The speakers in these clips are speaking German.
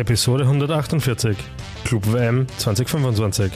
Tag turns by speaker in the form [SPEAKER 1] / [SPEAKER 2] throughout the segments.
[SPEAKER 1] Episode 148, Club WM 2025.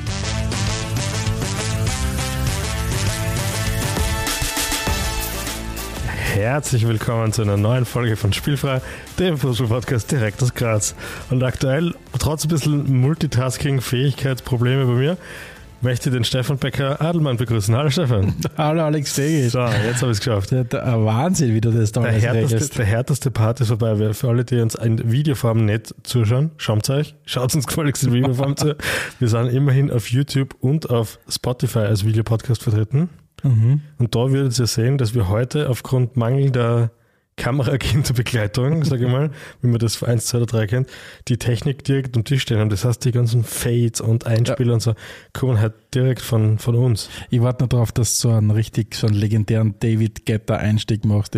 [SPEAKER 1] Herzlich willkommen zu einer neuen Folge von Spielfrei, dem Fußball-Podcast direkt aus Graz. Und aktuell, trotz ein bisschen Multitasking-Fähigkeitsprobleme bei mir, möchte ich den Stefan Becker-Adelmann begrüßen. Hallo Stefan.
[SPEAKER 2] Hallo Alex Stegisch.
[SPEAKER 1] So, jetzt habe ich es geschafft.
[SPEAKER 2] Der Wahnsinn, wie du das da regelst.
[SPEAKER 1] Der härteste Part ist vorbei. Für alle, die uns in Videoform nicht zuschauen, schaut uns gefälligst in Videoform zu. Wir sind immerhin auf YouTube und auf Spotify als Videopodcast vertreten. Mhm. Und da würdet ihr sehen, dass wir heute aufgrund mangelnder Kamerakinderbegleitung, sage ich mal, wie man das für 1, 2 oder 3 kennt, die Technik direkt am Tisch stehen haben. Das heißt, die ganzen Fades und Einspieler und so kommen halt direkt von uns.
[SPEAKER 2] Ich warte noch darauf, dass du so einen legendären David Guetta Einstieg machst.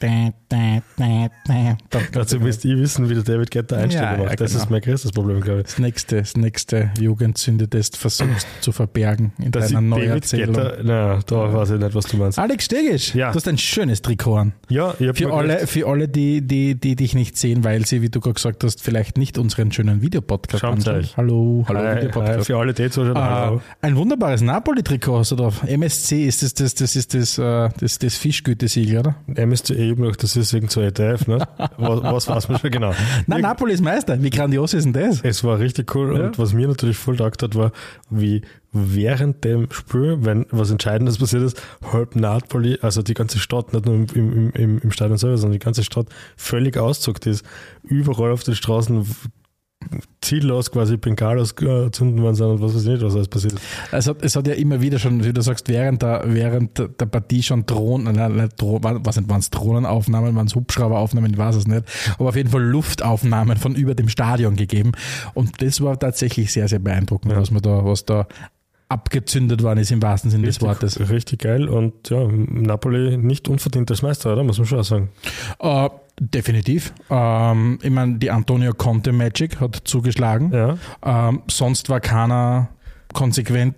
[SPEAKER 1] Dazu müsst ihr wissen, wie der David Guetta Einstieg macht. Ja, das ist mein größtes Problem, glaube ich.
[SPEAKER 2] Das nächste Jugendsünde, das du versuchst zu verbergen in deiner Neuerzählung.
[SPEAKER 1] Da weiß ich nicht, was du meinst.
[SPEAKER 2] Alex Stegisch, du hast ein schönes Trikot an.
[SPEAKER 1] Ja, ich habe
[SPEAKER 2] für alle, die dich nicht sehen, weil sie, wie du gerade gesagt hast, vielleicht nicht unseren schönen Videopodcast anschauen. Hallo Videopodcast.
[SPEAKER 1] Für alle, die zuschauen.
[SPEAKER 2] Ein wunderbares Napoli-Trikot hast du drauf. MSC ist das Fischgütesiegel, oder?
[SPEAKER 1] MSC das ist irgend so ETF, ne? Was weiß man schon genau?
[SPEAKER 2] Nein, Napoli ist Meister. Wie grandios ist denn das?
[SPEAKER 1] Es war richtig cool und was mir natürlich voll taugt hat, war, wie während dem Spiel, wenn was Entscheidendes passiert ist, halb Napoli, also die ganze Stadt, nicht nur im Stadion selber, sondern die ganze Stadt völlig auszuckt ist. Überall auf den Straßen ziellos quasi Bengalos zünden worden sind und was weiß ich nicht, was alles passiert ist.
[SPEAKER 2] Also es hat ja immer wieder schon, wie du sagst, während der Partie schon Drohnenaufnahmen, waren es Hubschrauberaufnahmen, ich weiß es nicht, aber auf jeden Fall Luftaufnahmen von über dem Stadion gegeben und das war tatsächlich sehr, sehr beeindruckend, was da abgezündet worden ist im wahrsten Sinne des Wortes.
[SPEAKER 1] Richtig geil und ja, Napoli nicht unverdient als Meister, oder? Muss man schon auch sagen.
[SPEAKER 2] Definitiv. Ich meine, die Antonio Conte Magic hat zugeschlagen. Ja. Sonst war keiner konstant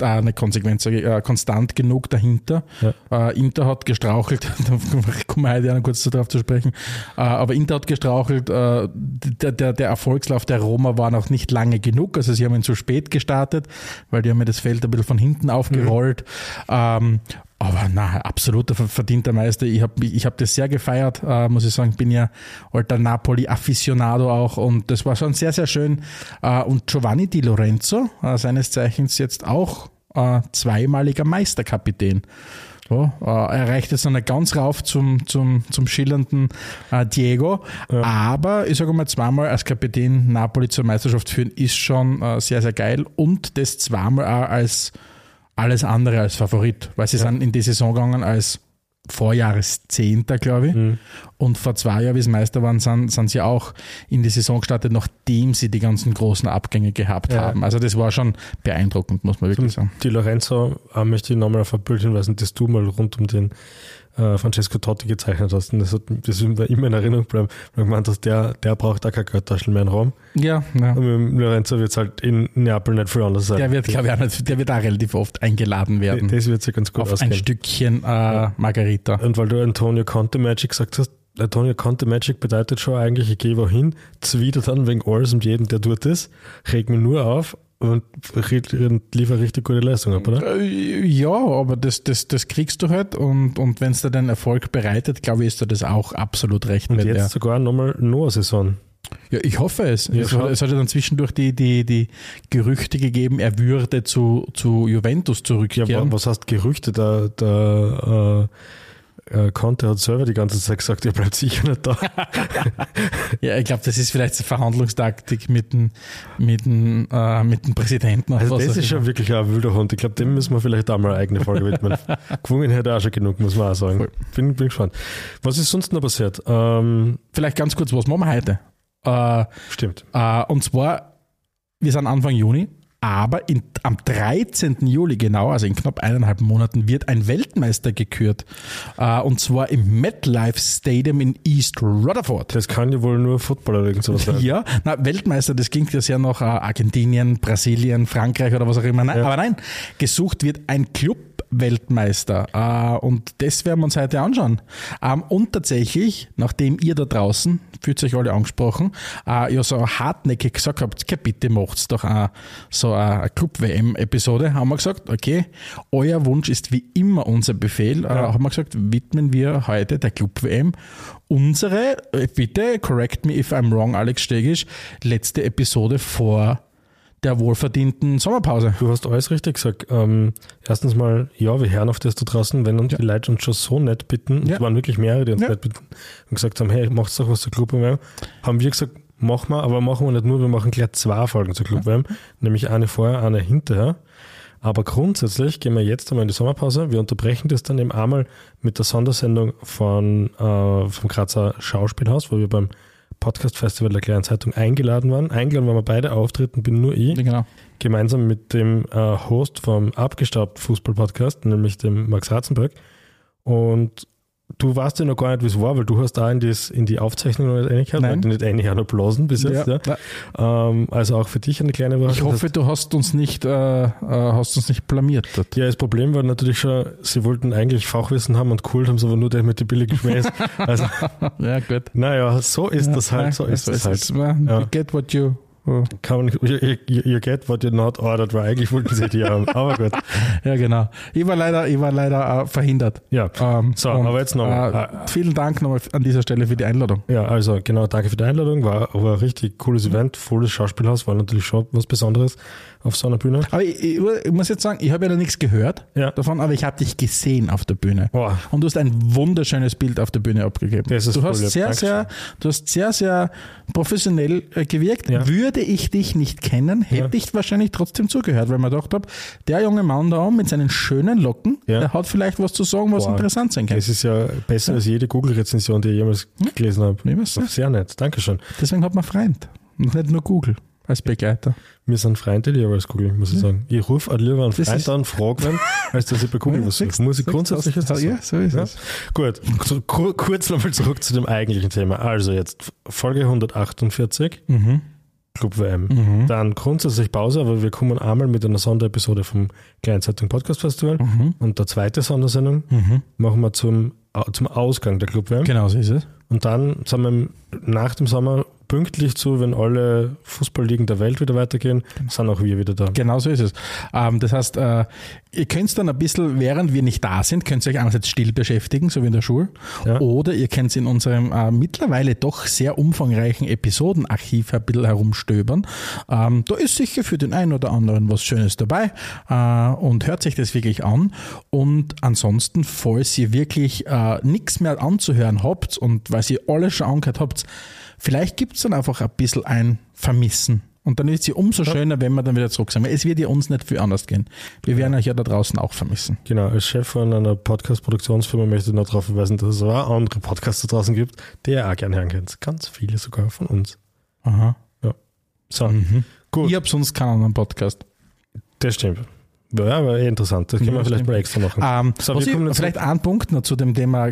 [SPEAKER 2] genug dahinter. Ja. Inter hat gestrauchelt, da kommen wir heute noch kurz darauf zu sprechen, aber Inter hat gestrauchelt, der Erfolgslauf der Roma war noch nicht lange genug, also sie haben ihn zu spät gestartet, weil die haben ja das Feld ein bisschen von hinten aufgerollt. Aber absoluter verdienter Meister. Ich hab das sehr gefeiert, muss ich sagen. Bin ja alter Napoli-Afficionado auch und das war schon sehr, sehr schön. Und Giovanni Di Lorenzo, seines Zeichens jetzt auch zweimaliger Meisterkapitän. So, er reicht jetzt noch nicht ganz rauf zum schillernden Diego, aber ich sage mal, zweimal als Kapitän Napoli zur Meisterschaft führen ist schon sehr, sehr geil und das zweimal auch als alles andere als Favorit, weil sie sind in die Saison gegangen als Vorjahreszehnter, glaube ich. Mhm. Und vor 2 Jahren, wie sie Meister waren, sind sie auch in die Saison gestartet, nachdem sie die ganzen großen Abgänge gehabt haben. Also das war schon beeindruckend, muss man wirklich sagen.
[SPEAKER 1] Die Lorenzo möchte ich nochmal auf ein Bild hinweisen, das du mal rund um den Francesco Totti gezeichnet hast. Und das ist mir immer in Erinnerung bleiben, weil du gemeint hast, der braucht auch keine Geldtaschen mehr in Rom.
[SPEAKER 2] Ja.
[SPEAKER 1] Und mit Lorenzo wird es halt in Neapel nicht viel anders sein.
[SPEAKER 2] Der wird, glaube ich, der wird auch relativ oft eingeladen werden.
[SPEAKER 1] Das wird sich ganz gut
[SPEAKER 2] ausgehen. Auf ein Stückchen Margarita.
[SPEAKER 1] Und weil du Antonio Conte Magic gesagt hast, Antonio Conte Magic bedeutet schon eigentlich, ich gehe wohin, zwider dann wegen alles und jedem, der dort ist, reg mich nur auf und liefert richtig gute Leistung ab, oder?
[SPEAKER 2] Ja, aber das kriegst du halt und wenn es dir den Erfolg bereitet, glaube ich, ist dir das auch absolut recht.
[SPEAKER 1] Und jetzt sogar nochmal noch eine Saison.
[SPEAKER 2] Ja, ich hoffe es. Ja, es hat ja dann zwischendurch die Gerüchte gegeben, er würde zu Juventus zurückkehren.
[SPEAKER 1] Ja, was heißt Gerüchte? Conte hat selber die ganze Zeit gesagt, er bleibt sicher nicht da.
[SPEAKER 2] Ja, ich glaube, das ist vielleicht eine Verhandlungstaktik mit dem Präsidenten.
[SPEAKER 1] Also das ist schon wirklich ein wilder Hund. Ich glaube, dem müssen wir vielleicht auch mal eine eigene Folge widmen. Gewungen hätte auch schon genug, muss man auch sagen. Bin gespannt. Was ist sonst noch passiert?
[SPEAKER 2] Vielleicht ganz kurz, was machen wir heute?
[SPEAKER 1] Stimmt.
[SPEAKER 2] Und zwar, wir sind Anfang Juni. Aber am 13. Juli genau, also in knapp 1,5 Monaten, wird ein Weltmeister gekürt. Und zwar im MetLife Stadium in East Rutherford.
[SPEAKER 1] Das kann ja wohl nur Footballer oder irgend sowas sein.
[SPEAKER 2] Ja, Weltmeister, das klingt ja sehr nach Argentinien, Brasilien, Frankreich oder was auch immer. Nein, aber nein, gesucht wird ein Club Weltmeister. Und das werden wir uns heute anschauen. Und tatsächlich, nachdem ihr da draußen, fühlt euch alle angesprochen, ja so hartnäckig gesagt habt, okay, bitte macht's doch so eine Club-WM-Episode, haben wir gesagt, okay, euer Wunsch ist wie immer unser Befehl, haben wir gesagt, widmen wir heute der Club-WM unsere, bitte correct me if I'm wrong, Alex Stegisch, letzte Episode vor der wohlverdienten Sommerpause.
[SPEAKER 1] Du hast alles richtig gesagt. Erstens mal, ja, wir hören auf das da draußen, wenn uns die Leute uns schon so nett bitten, es waren wirklich mehrere, die uns nett bitten und gesagt haben, hey, macht's doch was zur Club-WM, haben wir gesagt, machen wir, aber machen wir nicht nur, wir machen gleich 2 Folgen zur Club-WM, nämlich eine vorher, eine hinterher. Aber grundsätzlich gehen wir jetzt einmal in die Sommerpause. Wir unterbrechen das dann eben einmal mit der Sondersendung vom Grazer Schauspielhaus, wo wir beim Podcast-Festival der Kleinen Zeitung eingeladen waren. Eingeladen waren wir beide, auftreten bin nur ich.
[SPEAKER 2] Genau.
[SPEAKER 1] Gemeinsam mit dem Host vom Abgestaubt Fußball-Podcast, nämlich dem Max Ratzenberg. Und du weißt ja noch gar nicht, wie es war, weil du hast da in die Aufzeichnung noch nicht reingehört, weil du nicht eigentlich auch noch blasen bis jetzt. Ja. Also auch für dich eine kleine Überraschung.
[SPEAKER 2] Ich hoffe, du hast uns nicht blamiert dort.
[SPEAKER 1] Ja, das Problem war natürlich schon, sie wollten eigentlich Fachwissen haben und cool haben sie aber nur der mit den billigen Schmähs. Also,
[SPEAKER 2] ja, gut.
[SPEAKER 1] Naja, so ist das halt.
[SPEAKER 2] You get what you...
[SPEAKER 1] You get what you're not ordered, weil eigentlich wollten sie die haben. Aber gut.
[SPEAKER 2] Ja, genau. Ich war leider verhindert.
[SPEAKER 1] Ja. Aber jetzt noch.
[SPEAKER 2] Vielen Dank nochmal an dieser Stelle für die Einladung.
[SPEAKER 1] Ja, also genau, danke für die Einladung. War ein richtig cooles Event, volles Schauspielhaus, war natürlich schon was Besonderes auf so einer Bühne.
[SPEAKER 2] Aber ich muss jetzt sagen, ich habe ja noch nichts gehört davon, aber ich habe dich gesehen auf der Bühne. Oh. Und du hast ein wunderschönes Bild auf der Bühne abgegeben. Du hast sehr, sehr professionell gewirkt. Ja. Würde ich dich nicht kennen, hätte ich wahrscheinlich trotzdem zugehört, weil man gedacht habe, der junge Mann da mit seinen schönen Locken, der hat vielleicht was zu sagen, was interessant sein kann.
[SPEAKER 1] Das ist ja besser als jede Google-Rezension, die ich jemals gelesen habe. Sehr nett, Dankeschön.
[SPEAKER 2] Deswegen hat man Freund und nicht nur Google als Begleiter.
[SPEAKER 1] Wir sind Freunde lieber als Google, muss ich sagen. Ich rufe lieber einen Freund an, frage wen, als dass ich bei Google was suche. Muss ich grundsätzlich jetzt sagen.
[SPEAKER 2] Ja, so ist es.
[SPEAKER 1] Gut, kurz nochmal zurück zu dem eigentlichen Thema. Also jetzt Folge 148. Club WM. Dann grundsätzlich Pause, aber wir kommen einmal mit einer Sonderepisode vom Kleinen Zeitung Podcast Festival und der zweite Sondersendung machen wir zum Ausgang der Club WM.
[SPEAKER 2] Genau, so ist es.
[SPEAKER 1] Und dann sind wir nach dem Sommer pünktlich zu, wenn alle Fußballligen der Welt wieder weitergehen, sind auch wir wieder da.
[SPEAKER 2] Genau so ist es. Das heißt, ihr könnt dann ein bisschen, während wir nicht da sind, könnt ihr euch einerseits still beschäftigen, so wie in der Schule, oder ihr könnt in unserem mittlerweile doch sehr umfangreichen Episodenarchiv ein bisschen herumstöbern. Da ist sicher für den einen oder anderen was Schönes dabei und hört sich das wirklich an. Und ansonsten, falls ihr wirklich nichts mehr anzuhören habt und weil ihr alles schon angehört habt, vielleicht gibt es dann einfach ein bisschen ein Vermissen. Und dann ist es ja umso schöner, wenn wir dann wieder zurück sind. Weil es wird ja uns nicht viel anders gehen. Wir werden euch ja da draußen auch vermissen.
[SPEAKER 1] Genau, als Chef von einer Podcast-Produktionsfirma möchte ich noch darauf hinweisen, dass es auch andere Podcasts da draußen gibt, die ihr auch gerne hören könnt. Ganz viele sogar von uns.
[SPEAKER 2] Aha.
[SPEAKER 1] Ja. So, gut.
[SPEAKER 2] Ich habe sonst keinen anderen Podcast.
[SPEAKER 1] Das stimmt. Ja, aber interessant. Das können wir vielleicht mal extra machen.
[SPEAKER 2] Vielleicht ein Punkt noch zu dem Thema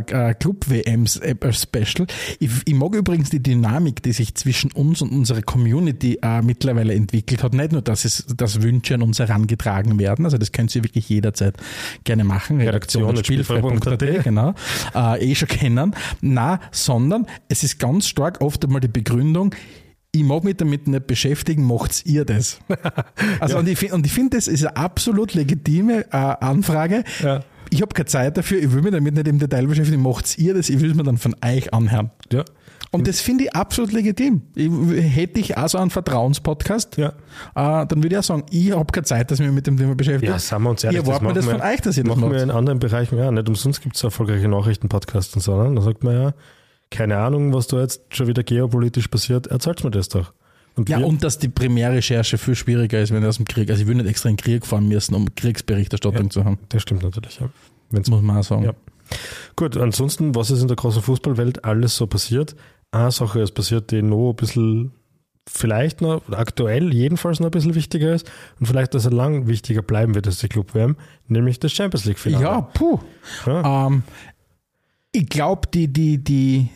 [SPEAKER 2] Club-WM-Special. Ich mag übrigens die Dynamik, die sich zwischen uns und unserer Community mittlerweile entwickelt hat. Nicht nur, dass Wünsche an uns herangetragen werden, also das könnt ihr wirklich jederzeit gerne machen. Redaktion.spielfrei.at, genau. Schon kennen. Nein, sondern es ist ganz stark oft einmal die Begründung, ich mag mich damit nicht beschäftigen, macht's ihr das? Also, und ich finde, das ist eine absolut legitime Anfrage. Ja. Ich habe keine Zeit dafür, ich will mich damit nicht im Detail beschäftigen, macht's ihr das? Ich will es mir dann von euch anhören. Ja. Und das finde ich absolut legitim. Hätte ich auch so einen Vertrauenspodcast, dann würde ich auch sagen, ich habe keine Zeit, dass ich mich mit dem Thema beschäftige.
[SPEAKER 1] Ja, sagen wir uns ehrlich,
[SPEAKER 2] ich erwarte mir das von euch, dass ihr das macht.
[SPEAKER 1] Machen wir in anderen Bereichen, nicht umsonst gibt es erfolgreiche Nachrichtenpodcasts und so. Da sagt man keine Ahnung, was da jetzt schon wieder geopolitisch passiert, erzählt mir das doch.
[SPEAKER 2] Und dass die Primärrecherche viel schwieriger ist, wenn er aus dem Krieg, also ich will nicht extra in den Krieg fahren müssen, um Kriegsberichterstattung zu haben.
[SPEAKER 1] Das stimmt natürlich, ja.
[SPEAKER 2] Muss man auch sagen.
[SPEAKER 1] Ja. Gut, ansonsten, was ist in der großen Fußballwelt alles so passiert? Eine Sache ist passiert, die noch ein bisschen, vielleicht noch, aktuell jedenfalls noch ein bisschen wichtiger ist und vielleicht, dass er lang wichtiger bleiben wird als die Club WM, nämlich das Champions League-Finale.
[SPEAKER 2] Ja, puh. Ja. Ich glaube, die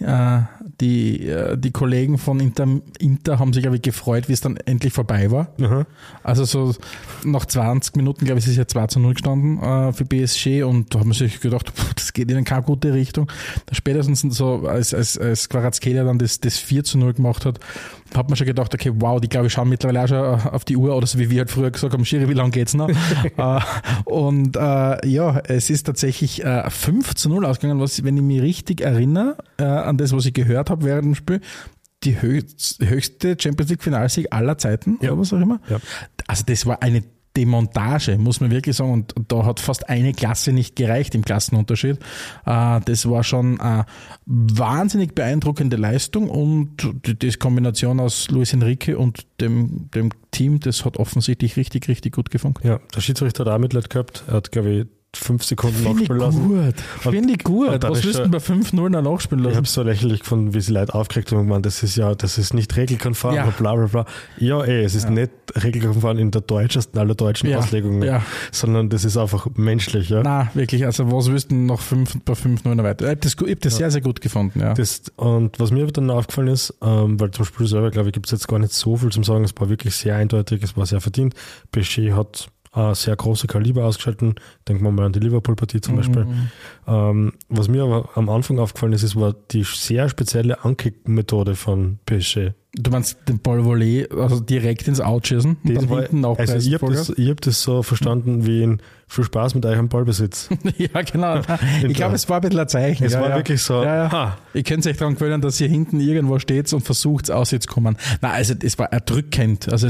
[SPEAKER 2] Kollegen von Inter haben sich, glaube ich, gefreut, wie es dann endlich vorbei war.
[SPEAKER 1] Aha.
[SPEAKER 2] Also so nach 20 Minuten, glaube ich, ist es ja 2-0 gestanden für PSG und da haben sie sich gedacht, das geht in keine gute Richtung. Spätestens so, als Kvaratskhelia dann das 4-0 gemacht hat man schon gedacht, okay, wow, die, glaube ich, schauen mittlerweile auch schon auf die Uhr oder so wie wir halt früher gesagt haben, Schiri, wie lange geht's noch? Und es ist tatsächlich 5-0 ausgegangen, was, wenn ich mich richtig erinnere, an das, was ich gehört habe während dem Spiel, die höchste Champions League Finalsieg aller Zeiten, oder was auch immer. Ja. Also das war eine Demontage, muss man wirklich sagen, und da hat fast eine Klasse nicht gereicht im Klassenunterschied. Das war schon eine wahnsinnig beeindruckende Leistung und die Kombination aus Luis Enrique und dem Team, das hat offensichtlich richtig, richtig gut gefunkt.
[SPEAKER 1] Ja, der Schiedsrichter hat auch Mitleid gehabt, er hat, glaube ich, 5 Sekunden nachspielen lassen.
[SPEAKER 2] Finde ich gut. Was willst du bei 5-0 noch nachspielen lassen?
[SPEAKER 1] Ich habe es so lächerlich gefunden, wie sie Leute aufgeregt haben und gemeint, das ist nicht regelkonform, bla bla bla. Ja, es ist nicht regelkonform in der deutschesten aller deutschen Auslegungen, sondern das ist einfach menschlich. Ja.
[SPEAKER 2] Nein, wirklich, also was willst du noch bei 5-0 weiter? Ich habe das sehr, sehr gut gefunden. Ja.
[SPEAKER 1] Und was mir dann aufgefallen ist, weil zum Spiel selber, glaube ich, gibt es jetzt gar nicht so viel zum Sagen, es war wirklich sehr eindeutig, es war sehr verdient. PSG hat sehr große Kaliber ausgeschalten. Denken wir mal an die Liverpool-Partie zum Beispiel. Was mir aber am Anfang aufgefallen ist, war die sehr spezielle Ankick-Methode von PSG.
[SPEAKER 2] Du meinst den Ball Volley, also direkt ins Outschießen und dann hinten auch.
[SPEAKER 1] Also ich hab das so verstanden wie in viel Spaß mit euch am Ballbesitz.
[SPEAKER 2] Ja, genau. Ich glaube, es war ein bisschen ein Zeichen.
[SPEAKER 1] Es war wirklich so.
[SPEAKER 2] Ihr könnt euch daran gewöhnen, dass ihr hinten irgendwo steht und versucht, auszukommen. Nein, also es war erdrückend. Also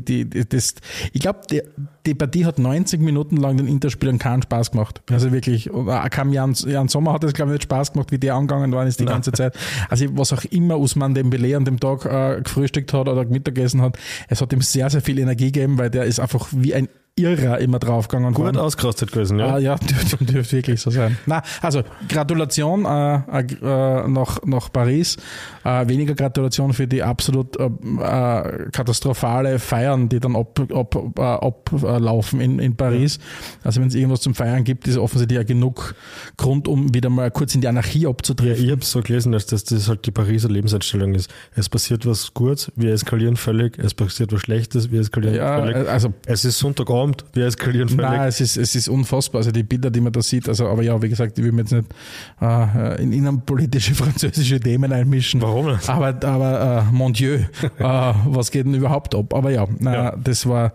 [SPEAKER 2] ich glaube, die Partie hat 90 Minuten lang den Interspielern keinen Spaß gemacht. Also wirklich, Jan Sommer hat es, glaube ich, nicht Spaß gemacht, wie die angegangen waren ist die ganze Zeit. Also was auch immer Ousmane Dembélé an dem Tag gefrühstückt hat oder Mittagessen hat, es hat ihm sehr, sehr viel Energie gegeben, weil der ist einfach wie ein Irrer immer draufgegangen.
[SPEAKER 1] Gut ausgerastet gewesen, ja.
[SPEAKER 2] Ja, dürfte wirklich so sein. Na, also Gratulation nach Paris. Weniger Gratulation für die absolut katastrophale Feiern, die dann ablaufen in Paris. Also wenn es irgendwas zum Feiern gibt, ist offensichtlich ja genug Grund, um wieder mal kurz in die Anarchie abzudrehen.
[SPEAKER 1] Ja, ich habe es so gelesen, dass das halt die Pariser Lebenseinstellung ist. Es passiert was Gutes, wir eskalieren völlig. Es passiert was Schlechtes, wir eskalieren völlig. Also, es ist Sonntagabend, wir eskalieren völlig.
[SPEAKER 2] Nein, es ist unfassbar. Also die Bilder, die man da sieht, aber ja, wie gesagt, ich will mir jetzt nicht in innenpolitische französische Themen einmischen.
[SPEAKER 1] Warum nicht?
[SPEAKER 2] Aber mon Dieu, was geht denn überhaupt ab? Aber ja, das war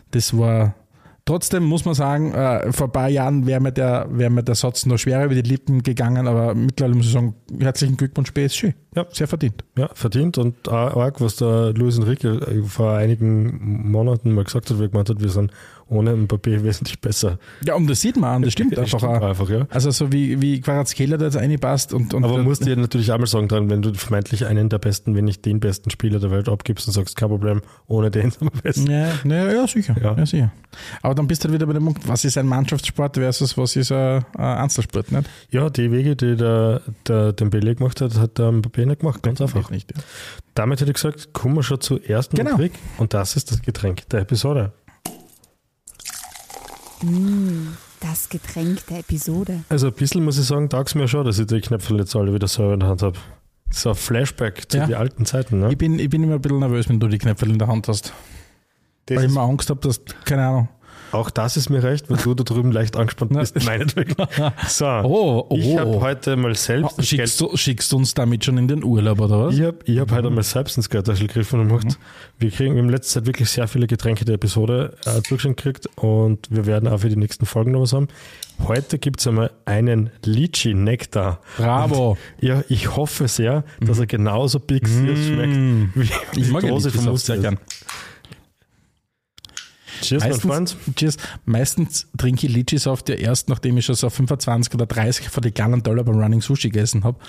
[SPEAKER 2] trotzdem muss man sagen, vor ein paar Jahren wäre mir der Satz noch schwerer über die Lippen gegangen, aber mittlerweile muss ich sagen, herzlichen Glückwunsch PSG. Ja, sehr verdient.
[SPEAKER 1] Ja, verdient und auch arg, was der Luis Enrique vor einigen Monaten mal gesagt hat, wie er gemeint hat, wir sind ohne Mbappé wesentlich besser.
[SPEAKER 2] Ja, und das sieht man an, das stimmt einfach auch.
[SPEAKER 1] Ja.
[SPEAKER 2] Also so wie Kvaratskhelia da jetzt reinpasst. Aber
[SPEAKER 1] man muss dir natürlich auch mal sagen, dran, wenn du vermeintlich einen der besten, wenn nicht den besten Spieler der Welt abgibst und sagst, kein Problem, ohne den sind wir besser.
[SPEAKER 2] Ja, sicher. Ja, sicher. Aber dann bist du halt wieder bei dem Punkt, was ist ein Mannschaftssport versus was ist ein Einzelsport, nicht?
[SPEAKER 1] Ja, die Wege, die der Dembélé gemacht hat der Mbappé nicht gemacht, ganz einfach.
[SPEAKER 2] Nicht, ja.
[SPEAKER 1] Damit hätte ich gesagt, kommen wir schon zur ersten Rubrik und das ist das Getränk der Episode.
[SPEAKER 3] Das Getränk der Episode.
[SPEAKER 1] Also ein bisschen muss ich sagen, taugt es mir schon, dass ich die Knöpfe jetzt alle wieder selber in der Hand habe. So ein Flashback zu den alten Zeiten. Ne?
[SPEAKER 2] Ich bin immer ein bisschen nervös, wenn du die Knöpfe in der Hand hast. Weil ich immer Angst habe, dass, keine Ahnung.
[SPEAKER 1] Auch das ist mir recht, weil du da drüben leicht angespannt bist, meinetwegen. So, ich habe heute mal selbst...
[SPEAKER 2] Schickst du uns damit schon in den Urlaub, oder was?
[SPEAKER 1] Ich hab heute mal selbst ins Geldtaschel gegriffen und gemacht. Wir haben in letzter Zeit wirklich sehr viele Getränke der Episode zugeschickt gekriegt und wir werden auch für die nächsten Folgen noch was haben. Heute gibt es einmal einen Litchi-Nektar.
[SPEAKER 2] Bravo!
[SPEAKER 1] Und, ja, ich hoffe sehr, dass er genauso big schmeckt wie
[SPEAKER 2] ich mag
[SPEAKER 1] die Dose vom
[SPEAKER 2] sehr gern.
[SPEAKER 1] Cheers, mein Freund.
[SPEAKER 2] Cheers. Meistens trinke ich Litchi-Saft ja erst, nachdem ich schon so 25 oder 30 von den kleinen Dollar beim Running Sushi gegessen habe.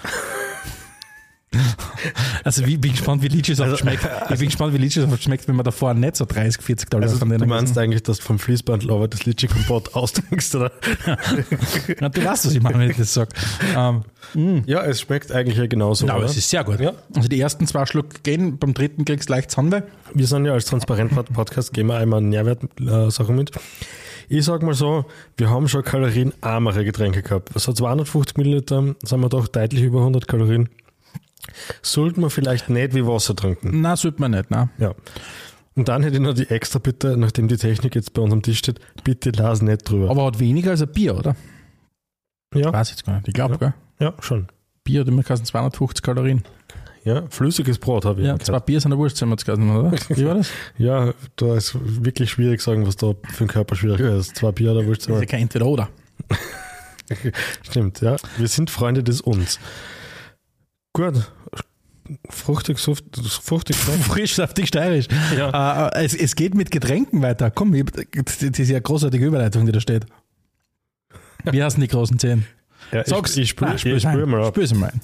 [SPEAKER 2] Also ich bin gespannt, wie Litchi-Saft schmeckt. Ich bin gespannt, wie Litchi-Saft schmeckt, wenn man davor nicht so 30, 40 Dollar
[SPEAKER 1] von denen. Du meinst eigentlich, dass du vom Fließband aber das Litchi-Kompott austrinkst, oder?
[SPEAKER 2] Na, du weißt, was ich meine, wenn ich das sage.
[SPEAKER 1] Ja, es schmeckt eigentlich ja genauso.
[SPEAKER 2] Ja, es ist sehr gut. Ja. Also die ersten 2 Schluck gehen, beim dritten kriegst du leicht Zahnweh.
[SPEAKER 1] Wir sind ja als Transparent-Podcast, geben wir einmal Nährwert-Sachen mit. Ich sag mal so, wir haben schon kalorienarmere Getränke gehabt. So 250 Milliliter sind wir doch deutlich über 100 Kalorien. Sollten wir vielleicht nicht wie Wasser trinken.
[SPEAKER 2] Nein, sollte man nicht, nein.
[SPEAKER 1] Ja. Und dann hätte ich noch die extra Bitte, nachdem die Technik jetzt bei uns am Tisch steht, bitte las nicht drüber.
[SPEAKER 2] Aber hat weniger als ein Bier, oder?
[SPEAKER 1] Ja.
[SPEAKER 2] Weiß ich jetzt gar nicht. Ich glaube, gell?
[SPEAKER 1] Ja, schon.
[SPEAKER 2] Bier hat immer 250 Kalorien.
[SPEAKER 1] Ja, flüssiges Brot habe ich.
[SPEAKER 2] Ja, 2 Bier sind eine Wurst, haben wir jetzt gesagt, oder? Wie war das?
[SPEAKER 1] Ja, da ist wirklich schwierig sagen, was da für den Körper schwieriger ist. 2 Bier oder Wurst.
[SPEAKER 2] Das ist ja kein Entweder-Oder.
[SPEAKER 1] Stimmt, ja. Wir sind Freunde des Uns. Gut. Fruchtig,
[SPEAKER 2] frisch, saftig, steirisch.
[SPEAKER 1] Ja.
[SPEAKER 2] Es geht mit Getränken weiter. Komm, das ist ja eine großartige Überleitung, die da steht. Wie heißen die großen 10?
[SPEAKER 1] Ja,
[SPEAKER 2] Sag's.
[SPEAKER 1] Ich spüre mal ab.
[SPEAKER 2] Spür sie mal ein.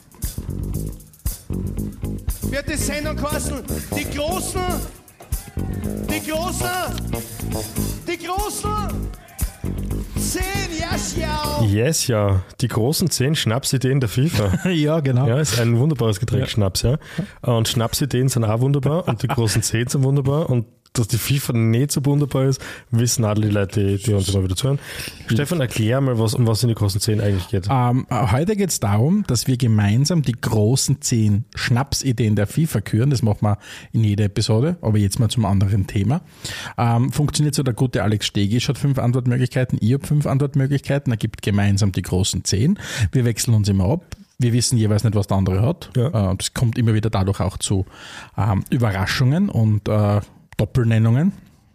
[SPEAKER 4] Wird die Sendung kosten? Die Großen! Die Großen! 10, ja,
[SPEAKER 1] Yes, ja. Die großen 10 Schnapsideen der FIFA.
[SPEAKER 2] Ja, genau.
[SPEAKER 1] Ja, ist ein wunderbares Getränk,
[SPEAKER 2] Ja.
[SPEAKER 1] Schnaps, ja. Und Schnapsideen sind auch wunderbar und die großen 10 sind wunderbar und dass die FIFA nicht so wunderbar ist, wissen alle die Leute, die uns immer wieder zuhören. Stefan, erklär mal, um was in die großen 10 eigentlich geht.
[SPEAKER 2] Heute geht es darum, dass wir gemeinsam die großen 10 Schnapsideen der FIFA küren. Das machen wir in jeder Episode, aber jetzt mal zum anderen Thema. Funktioniert so, der gute Alex Stegisch hat 5 Antwortmöglichkeiten, ich habe 5 Antwortmöglichkeiten, er gibt gemeinsam die großen 10. Wir wechseln uns immer ab. Wir wissen jeweils nicht, was der andere hat.
[SPEAKER 1] Ja.
[SPEAKER 2] Das kommt immer wieder dadurch auch zu Überraschungen und Doppelnennungen.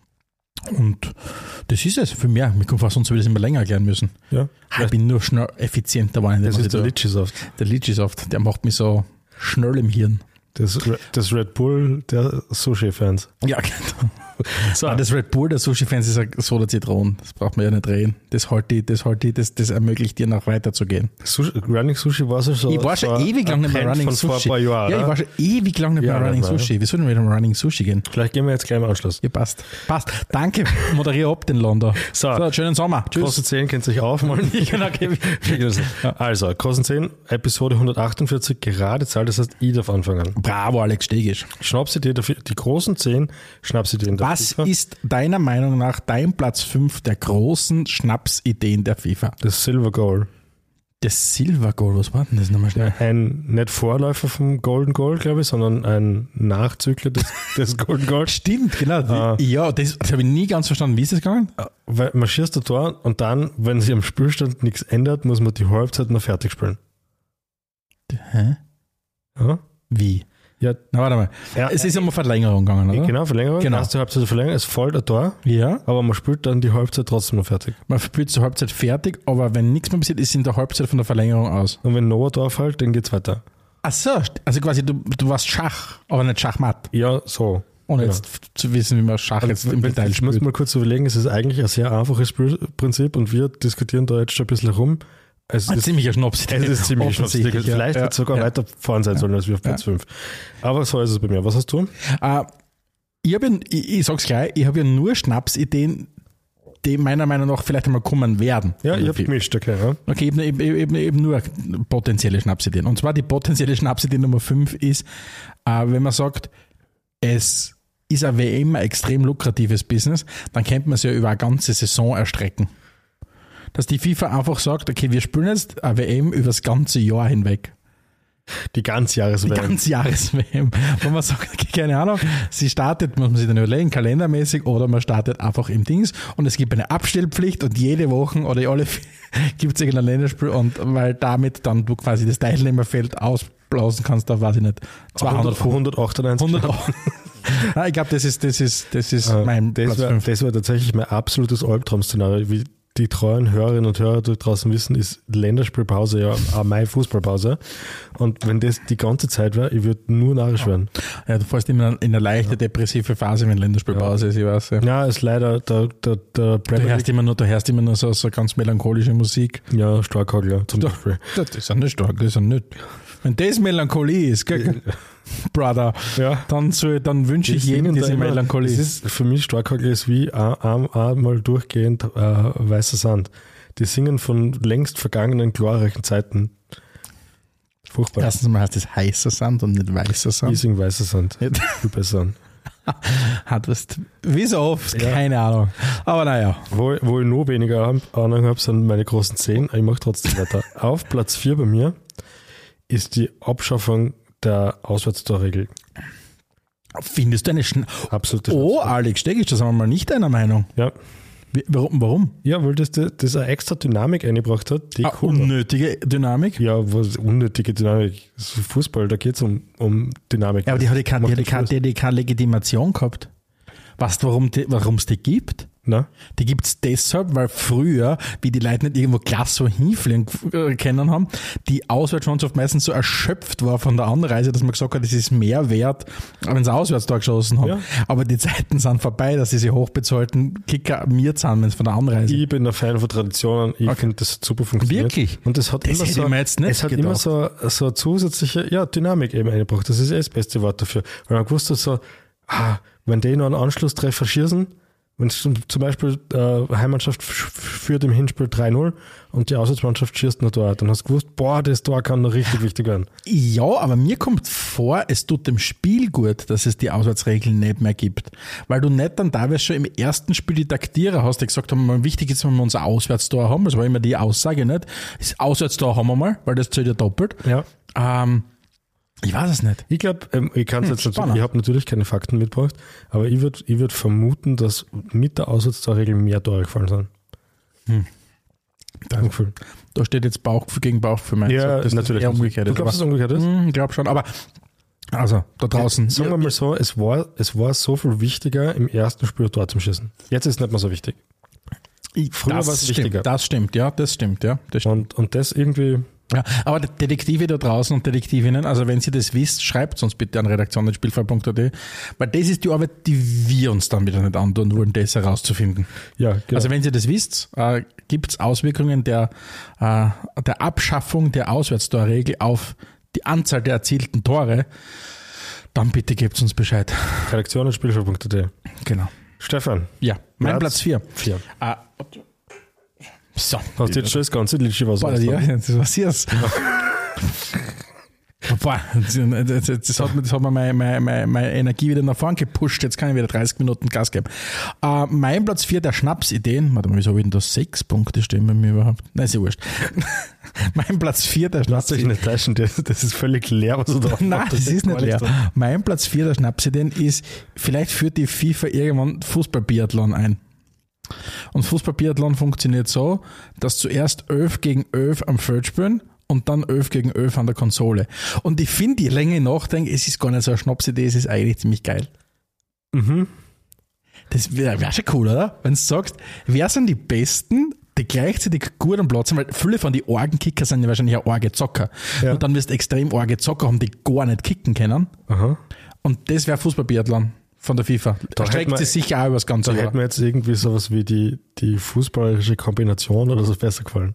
[SPEAKER 2] Und das ist es für mich. Wir können fast sonst würde es immer länger erklären müssen.
[SPEAKER 1] Ja.
[SPEAKER 2] Ich bin nur schnell effizienter geworden.
[SPEAKER 1] Das ist der Litschisoft.
[SPEAKER 2] Der Litschisoft, der macht mich so schnell im Hirn.
[SPEAKER 1] Das Red Bull der Sushi-Fans.
[SPEAKER 2] Ja, genau.
[SPEAKER 1] So.
[SPEAKER 2] Das Red Bull der Sushi-Fans ist ein Soda Zitron. Das braucht man ja nicht drehen. Das ermöglicht dir noch weiterzugehen.
[SPEAKER 1] Running Sushi war so.
[SPEAKER 2] Ich war schon ewig lang nicht mehr Running
[SPEAKER 1] von
[SPEAKER 2] Sushi.
[SPEAKER 1] Vor ein paar Jahren,
[SPEAKER 2] ja, ich war schon ewig lang nicht mehr
[SPEAKER 1] Ja,
[SPEAKER 2] Running
[SPEAKER 1] nicht mehr.
[SPEAKER 2] Sushi. Wir sollten wieder mal Running Sushi gehen.
[SPEAKER 1] Vielleicht gehen wir jetzt gleich im Anschluss.
[SPEAKER 2] Ja, passt. Danke. Moderiere ab den Londer.
[SPEAKER 1] So.
[SPEAKER 2] Schönen Sommer. Tschüss.
[SPEAKER 1] Großen 10 kennt sich aufmalen.
[SPEAKER 2] Genau, okay.
[SPEAKER 1] Also, Großen 10, Episode 148, gerade Zahl, das heißt, ich darf anfangen.
[SPEAKER 2] Bravo, Alex Stegisch.
[SPEAKER 1] Schnapsidee der die großen 10 Schnapsideen der
[SPEAKER 2] Was
[SPEAKER 1] FIFA.
[SPEAKER 2] ist deiner Meinung nach dein Platz 5 der großen Schnapsideen der FIFA?
[SPEAKER 1] Das Silver Goal.
[SPEAKER 2] Das Silver Goal, was war denn das nochmal schnell?
[SPEAKER 1] Ein, nicht Vorläufer vom Golden Goal, glaube ich, sondern ein Nachzügler des Golden Goal.
[SPEAKER 2] Stimmt, genau. Ja, das habe ich nie ganz verstanden. Wie ist das gegangen?
[SPEAKER 1] Weil man schießt ein Tor und dann, wenn sich am Spielstand nichts ändert, muss man die Halbzeit noch fertig spielen.
[SPEAKER 2] Hä?
[SPEAKER 1] Ja?
[SPEAKER 2] Wie?
[SPEAKER 1] Ja,
[SPEAKER 2] Na, warte mal.
[SPEAKER 1] Ja,
[SPEAKER 2] Es ist um Verlängerung gegangen, oder?
[SPEAKER 1] genau, Verlängerung.
[SPEAKER 2] Genau.
[SPEAKER 1] Erste Halbzeit verlängern, es fällt ein Tor,
[SPEAKER 2] Ja.
[SPEAKER 1] aber man spielt dann die Halbzeit trotzdem noch fertig.
[SPEAKER 2] Man spielt zur Halbzeit fertig, aber wenn nichts mehr passiert, ist in der Halbzeit von der Verlängerung aus.
[SPEAKER 1] Und wenn noch ein Tor fällt, dann geht's weiter.
[SPEAKER 2] Ach so, also quasi du warst Schach, aber nicht Schachmatt.
[SPEAKER 1] Ja, so.
[SPEAKER 2] Ohne
[SPEAKER 1] Genau.
[SPEAKER 2] jetzt zu wissen, wie man Schach jetzt im Detail
[SPEAKER 1] Ich muss
[SPEAKER 2] spielt.
[SPEAKER 1] mal kurz überlegen, es ist eigentlich ein sehr einfaches Spielprinzip und wir diskutieren da jetzt schon ein bisschen rum. Es
[SPEAKER 2] Ein
[SPEAKER 1] ist
[SPEAKER 2] ziemlicher Schnaps.
[SPEAKER 1] Es ist ziemlich schnapsig.
[SPEAKER 2] Offensichtlich, ja.
[SPEAKER 1] Vielleicht wird es sogar weiter vorn sein sollen als wir auf Platz 5. Aber so ist es bei mir. Was hast du?
[SPEAKER 2] Ich sag's gleich, ich habe ja nur Schnapsideen, die meiner Meinung nach vielleicht einmal kommen werden.
[SPEAKER 1] Ja, ich habe gemischt, okay. Ja.
[SPEAKER 2] Okay, eben nur potenzielle Schnapsideen. Und zwar die potenzielle Schnapsidee Nummer 5 ist, wenn man sagt, es ist eine WM ein extrem lukratives Business, dann könnte man es ja über eine ganze Saison erstrecken. Dass die FIFA einfach sagt, okay, wir spielen jetzt eine WM über das ganze Jahr hinweg.
[SPEAKER 1] Die Ganzjahres-WM.
[SPEAKER 2] Die Ganzjahres-WM. Wo man sagt, okay, keine Ahnung, sie startet, muss man sich dann überlegen, kalendermäßig, oder man startet einfach im Dings und es gibt eine Abstellpflicht und jede Woche oder alle gibt es irgendein Länderspiel und weil damit dann du quasi das Teilnehmerfeld ausblasen kannst, da weiß ich nicht,
[SPEAKER 1] 198.
[SPEAKER 2] 100. Nein, ich glaube, das ist mein Platz 5.
[SPEAKER 1] Das war tatsächlich mein absolutes Albtraum-Szenario. Wie die treuen Hörerinnen und Hörer da draußen wissen, ist Länderspielpause ja auch meine Fußballpause. Und wenn das die ganze Zeit wäre, ich würde nur narrisch werden.
[SPEAKER 2] Ja, du fährst immer in eine leichte depressive Phase, wenn Länderspielpause ist, ich weiß. Ja.
[SPEAKER 1] Ja, ist leider der
[SPEAKER 2] Du hörst immer nur so ganz melancholische Musik.
[SPEAKER 1] Ja, Starkhagler zum Beispiel.
[SPEAKER 2] Das ist ja nicht stark, das ist ja nicht. Wenn das Melancholie ist, gell, Brother,
[SPEAKER 1] Ja.
[SPEAKER 2] dann wünsche ich jedem diese Melancholie.
[SPEAKER 1] Das ist für mich Starkhagler ist wie einmal durchgehend weißer Sand. Die singen von längst vergangenen glorreichen Zeiten. Furchtbar.
[SPEAKER 2] Erstens mal heißt es heißer Sand und nicht weißer
[SPEAKER 1] Ich
[SPEAKER 2] Sand.
[SPEAKER 1] sing weißer Sand.
[SPEAKER 2] Ja.
[SPEAKER 1] Viel besser an.
[SPEAKER 2] Wie so oft, keine Ahnung. Aber naja.
[SPEAKER 1] Wo ich nur weniger Ahnung habe, sind meine großen Zehen. Ich mache trotzdem weiter. Auf Platz 4 bei mir ist die Abschaffung der Auswärtstorregel.
[SPEAKER 2] Findest du eine
[SPEAKER 1] Absolut.
[SPEAKER 2] Alex Stegisch, das haben wir mal nicht einer Meinung.
[SPEAKER 1] Ja.
[SPEAKER 2] Warum?
[SPEAKER 1] Ja, weil das eine extra Dynamik eingebracht hat. Die
[SPEAKER 2] unnötige Dynamik?
[SPEAKER 1] Ja, was unnötige Dynamik? Das ist Fußball, da geht es um Dynamik.
[SPEAKER 2] Ja, aber die hat keine Legitimation gehabt. Weißt du, warum es die gibt?
[SPEAKER 1] Na?
[SPEAKER 2] Die gibt es deshalb, weil früher, wie die Leute nicht irgendwo klasse so hinfliegen können haben, die Auswärtsmannschaft meistens so erschöpft war von der Anreise, dass man gesagt hat, es ist mehr wert, wenn sie auswärts da geschossen haben. Ja. Aber die Zeiten sind vorbei, dass diese hochbezahlten Kicker mir zahlen, wenn es von der Anreise.
[SPEAKER 1] Ich bin ein Fan von Traditionen. Ich finde, das hat super funktioniert.
[SPEAKER 2] Wirklich?
[SPEAKER 1] Und das hat immer so zusätzliche Dynamik eben eingebracht. Das ist das beste Wort dafür. Weil man gewusst hat so, wenn die noch einen Anschlusstreffer schießen, wenn zum Beispiel Heimmannschaft führt im Hinspiel 3-0 und die Auswärtsmannschaft schießt noch da, dann hast du gewusst, das Tor kann noch richtig wichtig werden.
[SPEAKER 2] Ja, aber mir kommt vor, es tut dem Spiel gut, dass es die Auswärtsregeln nicht mehr gibt. Weil du nicht dann teilweise schon im ersten Spiel die Taktierer hast, die gesagt haben, wichtig ist, wenn wir unser Auswärtstor haben, das war immer die Aussage, nicht? Das Auswärtstor haben wir mal, weil das zählt ja doppelt.
[SPEAKER 1] Ja.
[SPEAKER 2] Ich weiß es nicht.
[SPEAKER 1] Ich glaube, ich kann es jetzt natürlich, ich habe natürlich keine Fakten mitgebracht, aber ich würd vermuten, dass mit der Auswärtstorregel mehr Tore gefallen sind.
[SPEAKER 2] Da steht jetzt Bauch gegen Bauch für mich.
[SPEAKER 1] Ja, das natürlich.
[SPEAKER 2] Eher umgekehrt
[SPEAKER 1] du glaubst, dass es umgekehrt ist?
[SPEAKER 2] Ich glaube schon, aber also da draußen.
[SPEAKER 1] Sagen wir mal so, es war so viel wichtiger, im ersten Spiel Tor zu schießen. Jetzt ist es nicht mehr so wichtig. Früher war es wichtiger.
[SPEAKER 2] Das stimmt.
[SPEAKER 1] Und das irgendwie...
[SPEAKER 2] Ja, aber Detektive da draußen und Detektivinnen, also wenn ihr das wisst, schreibt uns bitte an redaktion.spielfrei.at, weil das ist die Arbeit, die wir uns dann wieder nicht antun wollen, das herauszufinden.
[SPEAKER 1] Ja, genau.
[SPEAKER 2] Also wenn ihr das wisst, gibt es Auswirkungen der Abschaffung der Auswärtstorregel auf die Anzahl der erzielten Tore, dann bitte gebt uns Bescheid.
[SPEAKER 1] Redaktion.spielfrei.at.
[SPEAKER 2] Genau.
[SPEAKER 1] Stefan.
[SPEAKER 2] Ja, mein Platz 4. So.
[SPEAKER 1] Hast du jetzt schon das ganze Lidschi was
[SPEAKER 2] das war es. Das hat mir meine Energie wieder nach vorn gepusht. Jetzt kann ich wieder 30 Minuten Gas geben. Mein Platz 4 der Schnapsideen. Warte mal, wieso habe ich denn da 6 Punkte stehen bei mir überhaupt? Nein, ist ja wurscht. Mein Platz 4 der Schnapsideen.
[SPEAKER 1] Lass dich nicht täuschen, das ist völlig leer, was du da hast.
[SPEAKER 2] Nein, das ist nicht leer. Mein Platz 4 der Schnapsideen ist, vielleicht führt die FIFA irgendwann Fußball-Biathlon ein. Und Fußball-Biathlon funktioniert so, dass zuerst 11 gegen 11 am Feld spielen und dann 11 gegen 11 an der Konsole. Und ich finde, je länger ich nachdenke, es ist gar nicht so eine Schnapsidee, es ist eigentlich ziemlich geil.
[SPEAKER 1] Mhm.
[SPEAKER 2] Das wäre schon cool, oder? Wenn du sagst, wer sind die Besten, die gleichzeitig gut am Platz sind, weil viele von den Orgenkicker sind ja wahrscheinlich auch Orge-Zocker. Ja. Und dann wirst du extrem Orge-Zocker haben, die gar nicht kicken können.
[SPEAKER 1] Aha.
[SPEAKER 2] Und das wäre Fußball-Biathlon von der FIFA. Da streckt sich sicher auch über das ganze
[SPEAKER 1] Jahr. Da hätte mir jetzt irgendwie sowas wie die fußballerische Kombination oder so besser gefallen.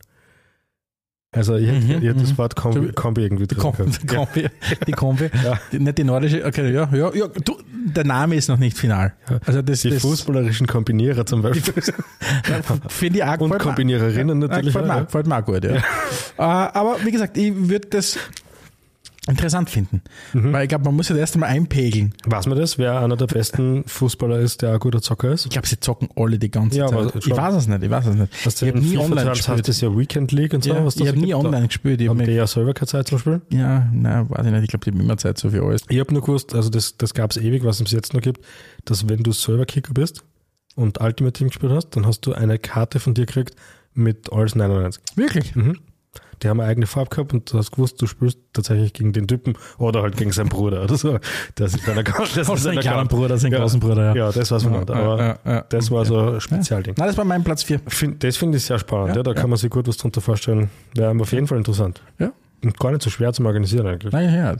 [SPEAKER 1] Also ich hätte das Wort Kombi irgendwie drin gehabt.
[SPEAKER 2] Die Kombi. Ja. Nicht die nordische, okay, ja. Du, der Name ist noch nicht final.
[SPEAKER 1] Ja. Also die fußballerischen Kombinierer zum Beispiel.
[SPEAKER 2] Finde ich auch
[SPEAKER 1] gut. Und Kombiniererinnen natürlich.
[SPEAKER 2] Gefällt mir auch gut, ja. Aber wie gesagt, ich würde das interessant finden. Weil ich glaube, man muss ja erst einmal einpegeln.
[SPEAKER 1] Weiß man das, wer einer der besten Fußballer ist, der ein guter Zocker ist?
[SPEAKER 2] Ich glaube, sie zocken alle die ganze Zeit. Aber ich weiß es nicht. Ich
[SPEAKER 1] habe nie online gespielt. Das ist ja Weekend League und so.
[SPEAKER 2] Ja, ich habe nie online gespielt.
[SPEAKER 1] Haben die ja selber keine Zeit zum Spielen?
[SPEAKER 2] Ja, nein, weiß ich nicht. Ich glaube, die haben immer Zeit so für alles.
[SPEAKER 1] Ich habe nur gewusst, also das gab es ewig, was es jetzt noch gibt, dass wenn du selber Kicker bist und Ultimate Team gespielt hast, dann hast du eine Karte von dir gekriegt mit alles 99.
[SPEAKER 2] Wirklich?
[SPEAKER 1] Mhm. Die haben eine eigene Farbe gehabt und du hast gewusst, du spielst tatsächlich gegen den Typen oder halt gegen seinen Bruder oder so. Das ist seinen
[SPEAKER 2] kleinen Bruder, seinen großen Bruder, ja.
[SPEAKER 1] Ja, das weiß man nicht, aber das war so ein Spezialding.
[SPEAKER 2] Nein, das war mein Platz 4.
[SPEAKER 1] Das finde ich sehr spannend, ja, da kann man sich gut was drunter vorstellen. Wäre auf jeden Fall interessant.
[SPEAKER 2] Ja.
[SPEAKER 1] Und gar nicht so schwer zum Organisieren eigentlich.
[SPEAKER 2] Ja.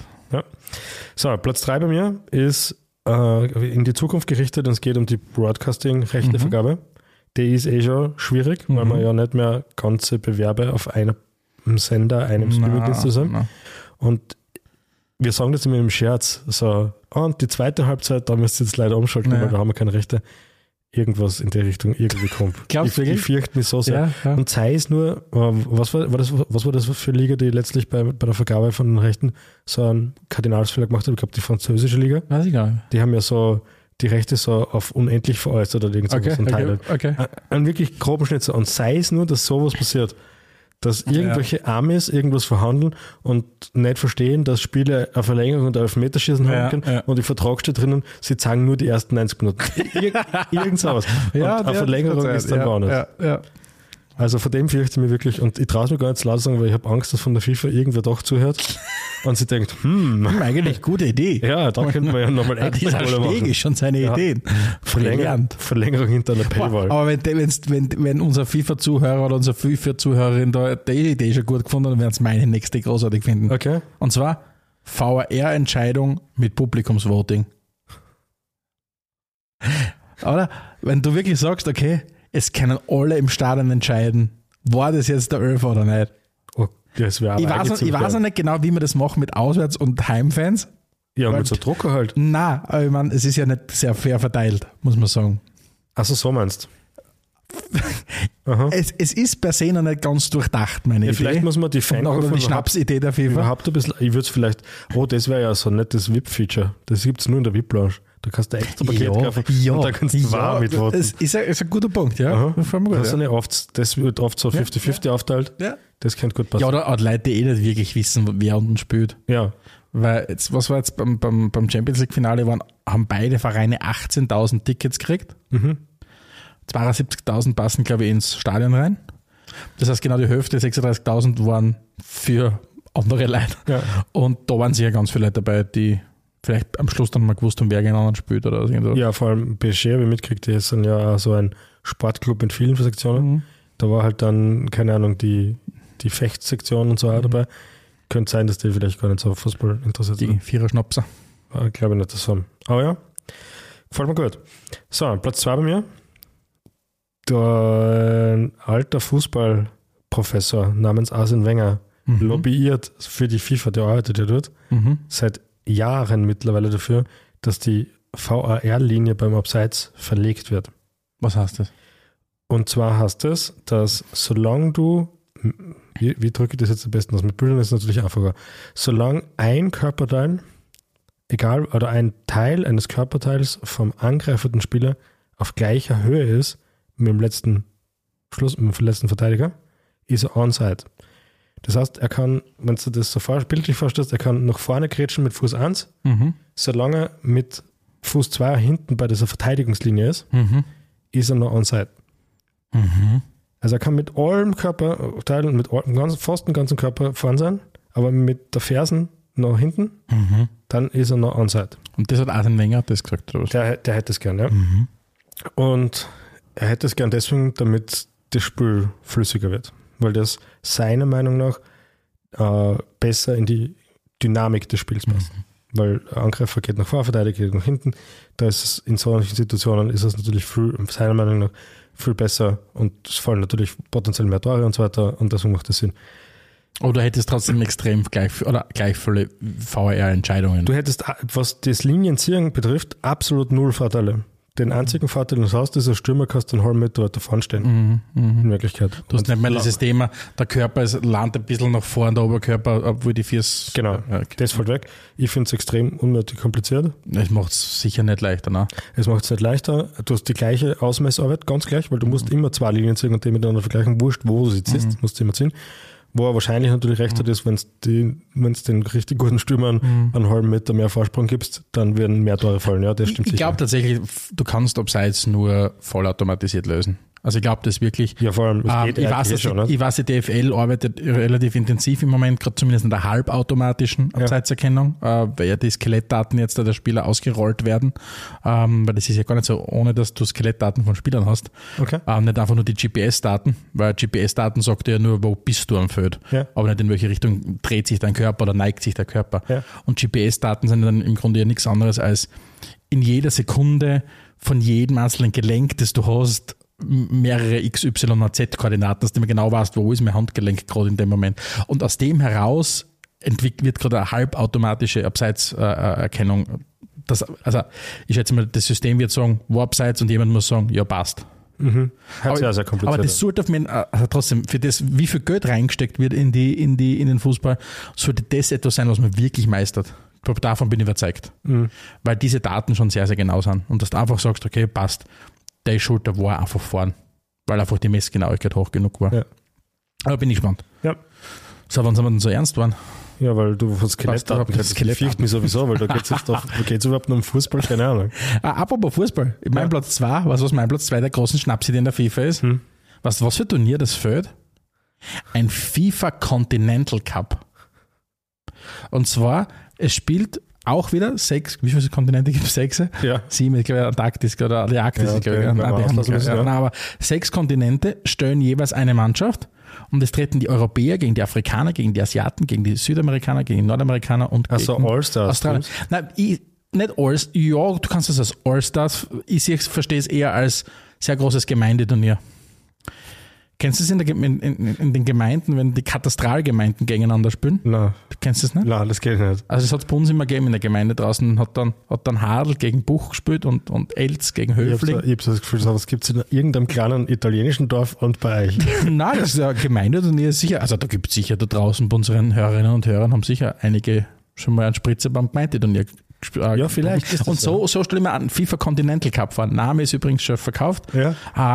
[SPEAKER 1] So, Platz 3 bei mir ist in die Zukunft gerichtet und es geht um die Broadcasting-Rechtevergabe. Die ist schon schwierig, weil man ja nicht mehr ganze Bewerbe auf einem Sender, einem Streamingdienst zu sein. Und wir sagen das immer im Scherz, so, und die zweite Halbzeit, da müsst ihr jetzt leider umschalten, weil da haben wir keine Rechte. Irgendwas in der Richtung irgendwie kommt.
[SPEAKER 2] Glaubst du wirklich?
[SPEAKER 1] Ich fürchte mich so sehr. Ja. Und sei es nur, was war das für eine Liga, die letztlich bei der Vergabe von den Rechten so einen Kardinalsfehler gemacht hat? Ich glaube, die französische Liga.
[SPEAKER 2] Weiß ich gar nicht.
[SPEAKER 1] Die haben ja so die Rechte so auf unendlich veräußert oder irgend sowas und teilen. Einen wirklich groben Schnitzer. Und sei es nur, dass sowas passiert. Dass irgendwelche Amis irgendwas verhandeln und nicht verstehen, dass Spiele eine Verlängerung und ein Elfmeterschießen haben können und im Vertrag steht drinnen, sie zahlen nur die ersten 90 Minuten. Irgend sowas. Und eine Verlängerung ist dann woanders. Also von dem fürchte ich mich wirklich, und ich traue es mir gar nicht zu laut sagen, weil ich habe Angst, dass von der FIFA irgendwer doch zuhört und sie denkt,
[SPEAKER 2] eigentlich gute Idee.
[SPEAKER 1] Ja, da könnten wir ja nochmal extra
[SPEAKER 2] Dieser Steg ist schon seine Ideen.
[SPEAKER 1] Verlängerung hinter einer Paywall.
[SPEAKER 2] Aber wenn unser FIFA-Zuhörer oder unsere FIFA-Zuhörerin da die Idee schon gut gefunden hat, dann werden sie meine nächste großartig finden.
[SPEAKER 1] Okay.
[SPEAKER 2] Und zwar VAR-Entscheidung mit Publikumsvoting. Oder? Wenn du wirklich sagst, okay, es können alle im Stadion entscheiden, war das jetzt der Elfer oder nicht.
[SPEAKER 1] Oh, das wäre
[SPEAKER 2] ich weiß noch nicht genau, wie man das macht mit Auswärts- und Heimfans.
[SPEAKER 1] Ja, mit so Drucker halt.
[SPEAKER 2] Nein, aber ich meine, es ist ja nicht sehr fair verteilt, muss man sagen.
[SPEAKER 1] Achso, so meinst
[SPEAKER 2] es ist per se noch nicht ganz durchdacht, meine Idee.
[SPEAKER 1] Vielleicht muss man die
[SPEAKER 2] Fan- die Schnapsidee der FIFA.
[SPEAKER 1] Überhaupt ein bisschen, ich würde es vielleicht, das wäre ja so ein nettes VIP-Feature. Das gibt es nur in der VIP-Lounge. Da kannst du extra Paket kaufen und da kannst du warm mitvoten.
[SPEAKER 2] Das ist ein guter Punkt, ja. Das
[SPEAKER 1] wird oft so 50-50 aufteilt. Ja. Das könnte gut passen.
[SPEAKER 2] Ja, oder Leute, die nicht wirklich wissen, wer unten spielt.
[SPEAKER 1] Ja.
[SPEAKER 2] Weil, was war jetzt beim Champions League-Finale, haben beide Vereine 18.000 Tickets gekriegt. 72.000 passen, glaube ich, ins Stadion rein. Das heißt, genau die Hälfte, 36.000, waren für andere Leute. Ja. Und da waren sicher ganz viele Leute dabei, die vielleicht am Schluss dann mal gewusst haben, wer gegeneinander spielt oder so.
[SPEAKER 1] Ja, vor allem PSG habe ich mitgekriegt, die sind ja so ein Sportclub mit vielen Sektionen. Da war halt dann, keine Ahnung, die Fechtsektion und so auch dabei. Könnte sein, dass die vielleicht gar nicht so auf Fußball interessiert sind.
[SPEAKER 2] Die Vierer-Schnapser.
[SPEAKER 1] Ich glaube nicht, das haben. Aber ja, gefällt mir gut. So, Platz 2 bei mir. Ein alter Fußballprofessor namens Arsene Wenger lobbyiert für die FIFA, der arbeitet ja dort, seit Jahren mittlerweile dafür, dass die VAR-Linie beim Abseits verlegt wird.
[SPEAKER 2] Was heißt das?
[SPEAKER 1] Und zwar heißt es, dass solange du, wie drücke ich das jetzt am besten aus? Mit Bildern ist es natürlich einfacher. Solange ein Körperteil, egal, oder ein Teil eines Körperteils vom angreifenden Spieler auf gleicher Höhe ist mit dem letzten Verteidiger, ist er onside. Das heißt, er kann, wenn du das so bildlich vorstellst, er kann nach vorne grätschen mit Fuß 1, solange er mit Fuß 2 hinten bei dieser Verteidigungslinie ist, ist er noch onside. Also er kann mit allem Körperteil und mit fast dem ganzen Körper vorn sein, aber mit der Fersen nach hinten, dann ist er noch onside.
[SPEAKER 2] Und das hat Arsene Wenger das gesagt, oder was?
[SPEAKER 1] Der hätte es gern, ja. Und er hätte es gern deswegen, damit das Spiel flüssiger wird. Weil das seiner Meinung nach besser in die Dynamik des Spiels passt. Weil der Angreifer geht nach vorne, Verteidiger geht nach hinten. Da ist es in solchen Situationen ist es natürlich seiner Meinung nach viel besser und es fallen natürlich potenziell mehr Tore und so weiter und deswegen macht das Sinn.
[SPEAKER 2] Oder hättest trotzdem extrem gleich viele VAR-Entscheidungen.
[SPEAKER 1] Du hättest, was das Linienziehen betrifft, absolut null Vorteile. Den einzigen Vorteil, den du hast, ist, als Stürmer kannst du einen halben Meter weiter vorne stehen. In Wirklichkeit.
[SPEAKER 2] Du hast nicht mehr dieses Thema, der Körper landet ein bisschen nach vorne, der Oberkörper, obwohl die Füße...
[SPEAKER 1] Genau, das fällt weg. Ich finde es extrem unnötig kompliziert.
[SPEAKER 2] Es macht es sicher nicht leichter, ne?
[SPEAKER 1] Es macht es nicht leichter. Du hast die gleiche Ausmessarbeit, ganz gleich, weil du musst immer zwei Linien ziehen und die miteinander vergleichen. Wurscht, wo du sie ziehst, musst du immer ziehen. Wo er wahrscheinlich natürlich recht hat, ist, wenn es den richtig guten Stürmern einen halben Meter mehr Vorsprung gibst, dann werden mehr Tore fallen. Ja, das stimmt sicher.
[SPEAKER 2] Ich glaube tatsächlich, du kannst Abseits nur vollautomatisiert lösen. Also ich glaube das wirklich.
[SPEAKER 1] Ja, vor allem, es geht
[SPEAKER 2] ich weiß, die DFL arbeitet relativ intensiv im Moment, gerade zumindest in der halbautomatischen Abseitserkennung, weil ja die Skelettdaten jetzt der Spieler ausgerollt werden, weil das ist ja gar nicht so, ohne dass du Skelettdaten von Spielern hast.
[SPEAKER 1] Okay.
[SPEAKER 2] Nicht einfach nur die GPS-Daten, weil GPS-Daten sagt ja nur, wo bist du am Feld, aber nicht in welche Richtung dreht sich dein Körper oder neigt sich der Körper. Ja. Und GPS-Daten sind dann im Grunde ja nichts anderes als in jeder Sekunde von jedem einzelnen Gelenk, das du hast, mehrere X, Y und Z-Koordinaten, dass du immer genau weißt, wo ist mein Handgelenk gerade in dem Moment. Und aus dem heraus wird gerade eine halbautomatische Abseitserkennung. Also ich schätze mal, das System wird sagen, wo Abseits und jemand muss sagen, ja, passt.
[SPEAKER 1] Sehr, sehr kompliziert.
[SPEAKER 2] Aber das sollte auf mich, also trotzdem, für das, wie viel Geld reingesteckt wird in den Fußball, sollte das etwas sein, was man wirklich meistert, Davon bin ich überzeugt. Weil diese Daten schon sehr, sehr genau sind. Und dass du einfach sagst, okay, passt, der Schulter war einfach vorn. Weil einfach die Messgenauigkeit hoch genug war.
[SPEAKER 1] Ja.
[SPEAKER 2] Aber bin ich gespannt.
[SPEAKER 1] Ja.
[SPEAKER 2] So, wann sind wir denn so ernst waren?
[SPEAKER 1] Ja, weil du von Skelettdaten redest. Ich fürchte mich sowieso, weil da geht es überhaupt nur um Fußball, keine Ahnung.
[SPEAKER 2] Apropos Fußball. Mein Platz 2, was mein Platz 2 der großen Schnapsidee in der FIFA ist? Was für ein Turnier das fällt? Ein FIFA Continental Cup. Und zwar, es spielt auch wieder 6, wie viele Kontinente gibt es? 6?
[SPEAKER 1] Ja.
[SPEAKER 2] 7, ich glaube, Antarktis oder die Arktis.
[SPEAKER 1] Ja, okay.
[SPEAKER 2] Aber 6 Kontinente stellen jeweils eine Mannschaft und es treten die Europäer gegen die Afrikaner, gegen die Asiaten, gegen die Südamerikaner, gegen die Nordamerikaner und
[SPEAKER 1] also
[SPEAKER 2] gegen
[SPEAKER 1] All-Stars.
[SPEAKER 2] Australien. Nein, nicht All-Stars. Ja, du kannst das als All-Stars. Ich verstehe es eher als sehr großes Gemeindeturnier. Kennst du es in den Gemeinden, wenn die Katastralgemeinden gegeneinander spielen?
[SPEAKER 1] Nein.
[SPEAKER 2] Kennst du es nicht?
[SPEAKER 1] Nein, das geht nicht.
[SPEAKER 2] Also es hat es bei uns immer gegeben in der Gemeinde draußen, hat dann Hadl gegen Buch gespielt und Elz gegen Höfling.
[SPEAKER 1] Ich habe so das Gefühl, das gibt es in irgendeinem kleinen italienischen Dorf und bei euch.
[SPEAKER 2] Nein, das ist ja Gemeindeturnier sicher. Also da gibt es sicher da draußen bei unseren Hörerinnen und Hörern haben sicher einige schon mal einen Spritzer beim Gemeindeturnier gespielt.
[SPEAKER 1] Ja, vielleicht ist das
[SPEAKER 2] und so stelle ich mir an, FIFA Continental Cup vor. Name ist übrigens schon verkauft.
[SPEAKER 1] Ja.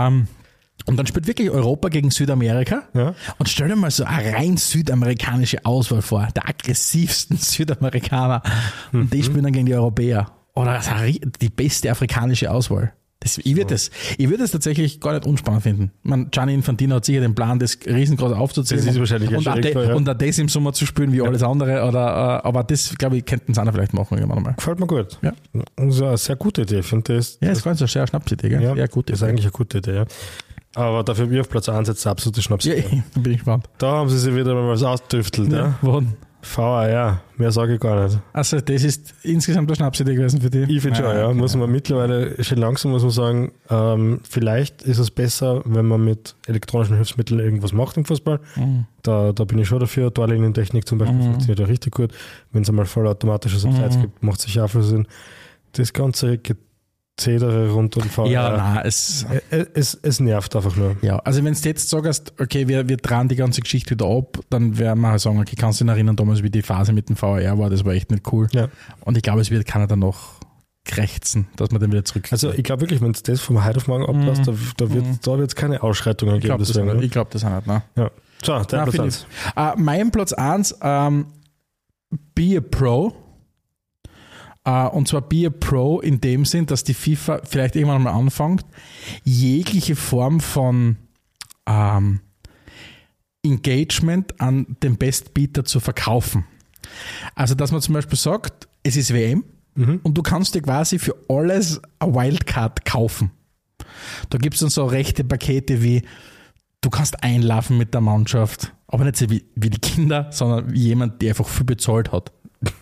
[SPEAKER 2] Und dann spielt wirklich Europa gegen Südamerika. Ja. Und stell dir mal so eine rein südamerikanische Auswahl vor. Der aggressivsten Südamerikaner. Und die spielen dann gegen die Europäer. Oder die beste afrikanische Auswahl. Ich würde das tatsächlich gar nicht unspannend finden. Gianni Infantino hat sicher den Plan, das riesengroß aufzuziehen.
[SPEAKER 1] Das ist wahrscheinlich
[SPEAKER 2] und auch das im Sommer zu spielen wie alles andere. Aber das, glaube ich, könnten es einer vielleicht machen irgendwann mal.
[SPEAKER 1] Gefällt mir gut.
[SPEAKER 2] Ja.
[SPEAKER 1] Das ist eine sehr gute Idee. Ich finde das.
[SPEAKER 2] Ja, das ist ganz eine sehr Schnapsidee. Gell?
[SPEAKER 1] Ja,
[SPEAKER 2] sehr gute
[SPEAKER 1] das ist eigentlich eine gute Idee. Ja. Aber dafür wir auf Platz 1 jetzt absolute Schnapsidee.
[SPEAKER 2] Ja, bin ich gespannt.
[SPEAKER 1] Da haben sie sich wieder mal was ausgetüftelt. Ja. VAR, mehr sage ich gar nicht.
[SPEAKER 2] Also das ist insgesamt eine Schnapsidee gewesen für dich?
[SPEAKER 1] Ich finde schon, ja. Muss man mittlerweile, schon langsam muss man sagen, vielleicht ist es besser, wenn man mit elektronischen Hilfsmitteln irgendwas macht im Fußball. Da bin ich schon dafür. Torlinientechnik zum Beispiel funktioniert ja richtig gut. Wenn es einmal vollautomatisches Abseits gibt, macht es sicher auch viel Sinn. Das ganze Gezedere rund um VAR.
[SPEAKER 2] Ja, nein, es
[SPEAKER 1] nervt einfach nur.
[SPEAKER 2] Ja, also wenn du jetzt sagst, okay, wir drehen die ganze Geschichte wieder ab, dann werden wir halt sagen, okay, kannst du dich erinnern, damals, wie die Phase mit dem VAR war, das war echt nicht cool. Ja. Und ich glaube, es wird keiner dann noch krächzen, dass man den wieder zurück.
[SPEAKER 1] Also ich glaube wirklich, wenn du das vom heute auf morgen ablässt, da wird es keine Ausschreitungen geben.
[SPEAKER 2] Ich glaube das auch nicht. Ne?
[SPEAKER 1] Ja. So, dein Platz 1.
[SPEAKER 2] Mein Platz 1, Be a Pro. Und zwar Be a Pro in dem Sinn, dass die FIFA vielleicht irgendwann mal anfängt, jegliche Form von Engagement an den Bestbieter zu verkaufen. Also, dass man zum Beispiel sagt, es ist WM und du kannst dir quasi für alles eine Wildcard kaufen. Da gibt es dann so rechte Pakete wie, du kannst einlaufen mit der Mannschaft, aber nicht so wie die Kinder, sondern wie jemand, der einfach viel bezahlt hat.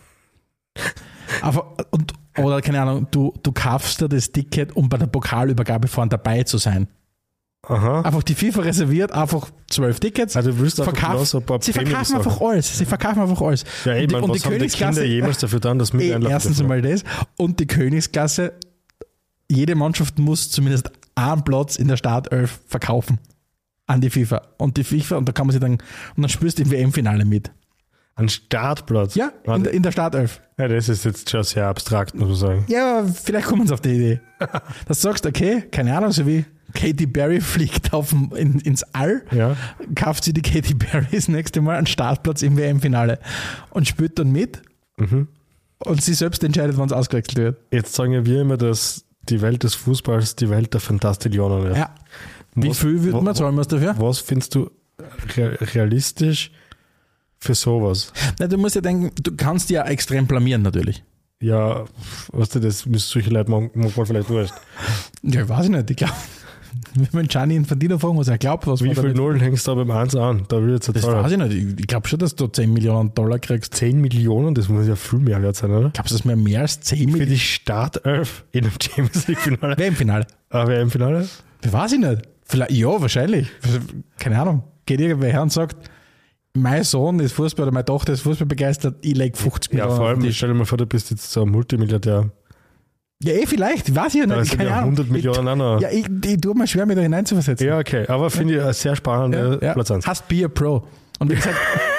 [SPEAKER 2] Oder keine Ahnung, du kaufst dir das Ticket, um bei der Pokalübergabe vorne dabei zu sein.
[SPEAKER 1] Aha.
[SPEAKER 2] Einfach die FIFA reserviert, einfach 12 Tickets.
[SPEAKER 1] Also du willst einfach so ein paar
[SPEAKER 2] Sie verkaufen einfach alles.
[SPEAKER 1] Ja, eben, und was haben die Kinder jemals dafür dann, das mit einlaufen?
[SPEAKER 2] Erstens einmal das. Und die Königsklasse, jede Mannschaft muss zumindest einen Platz in der Startelf verkaufen an die FIFA. Und die FIFA, und da kann man sich dann spielst du im WM-Finale mit.
[SPEAKER 1] Ein Startplatz?
[SPEAKER 2] Ja, in der Startelf.
[SPEAKER 1] Ja, das ist jetzt schon sehr abstrakt, muss man sagen.
[SPEAKER 2] Ja, vielleicht kommen sie auf die Idee. Dass du sagst, okay, keine Ahnung, so wie Katy Perry fliegt ins All, kauft sie die Katy Perry das nächste Mal einen Startplatz im WM-Finale und spielt dann mit und sie selbst entscheidet, wann es ausgewechselt wird.
[SPEAKER 1] Jetzt sagen ja wir immer, dass die Welt des Fußballs die Welt der Fantastillionen wird.
[SPEAKER 2] Ja. Wie viel würde man zahlen dafür?
[SPEAKER 1] Was findest du realistisch für sowas?
[SPEAKER 2] Na, du musst ja denken, du kannst ja extrem blamieren natürlich.
[SPEAKER 1] Ja, weißt du, das müssen solche Leute manchmal vielleicht wurscht.
[SPEAKER 2] Ja, weiß ich nicht. Ich glaube, wenn man Gianni Infantino fragen, was er glaubt, was
[SPEAKER 1] wie viel Nullen hängst du da beim 1 an? Da wird
[SPEAKER 2] das weiß ich nicht. Ich glaube schon, dass du 10 Millionen Dollar kriegst.
[SPEAKER 1] 10 Millionen? Das muss ja viel mehr wert sein, oder?
[SPEAKER 2] Glaubst du, das mehr als 10 Millionen?
[SPEAKER 1] Für die Startelf in einem Champions League-Finale?
[SPEAKER 2] WM-Finale.
[SPEAKER 1] WM-Finale?
[SPEAKER 2] Weiß ich nicht. Vielleicht, ja, wahrscheinlich. Keine Ahnung. Geht irgendwer her und sagt, mein Sohn ist Fußball oder meine Tochter ist Fußball begeistert, ich lege 50 Millionen.
[SPEAKER 1] Ja, vor allem, stell dir mal vor, du bist jetzt so ein Multimilliardär.
[SPEAKER 2] Ja, vielleicht, weiß ich ja nicht.
[SPEAKER 1] Keine Ahnung. 100 Millionen auch noch.
[SPEAKER 2] Ja, ich tue mir schwer, mich da hineinzuversetzen.
[SPEAKER 1] Ja, okay, aber finde ich eine sehr spannende Platz 1.
[SPEAKER 2] Hast Be a Pro. Und wie gesagt,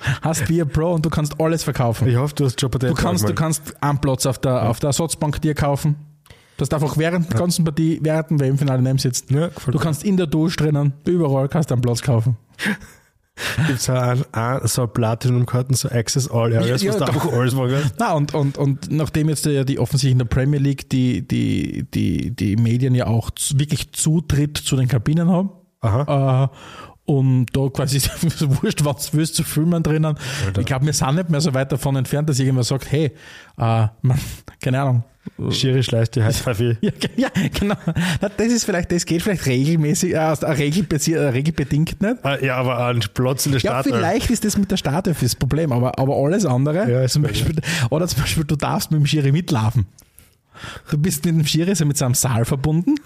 [SPEAKER 2] Hast Bier Pro und du kannst alles verkaufen.
[SPEAKER 1] Ich hoffe, du hast Job
[SPEAKER 2] Du kannst einen Platz auf der Ersatzbank dir kaufen. Du hast einfach während der ganzen Partie, während dem WM-Finale neben sitzt.
[SPEAKER 1] Ja,
[SPEAKER 2] du kannst in der Dusche drinnen, überall kannst du einen Platz kaufen.
[SPEAKER 1] Gibt es auch so Platinum-Karten, so Access All Areas, was da einfach alles machen kannst?
[SPEAKER 2] Na, und nachdem jetzt ja die offensichtlich in der Premier League die Medien ja auch wirklich Zutritt zu den Kabinen haben, und da quasi wurscht, was du willst, zu filmen drinnen. Alter. Ich glaube, wir sind nicht mehr so weit davon entfernt, dass irgendwer sagt, hey, keine Ahnung.
[SPEAKER 1] Schiri schleicht die Heißkaffee.
[SPEAKER 2] Ja, genau. Das geht vielleicht regelmäßig, regelbedingt nicht.
[SPEAKER 1] Ja, aber ein Platz in der Stadt.
[SPEAKER 2] Ja, vielleicht ist das mit der Startelf das Problem, aber alles andere, zum Beispiel, du darfst mit dem Schiri mitlaufen. Du bist mit dem Schiri mit seinem Saal verbunden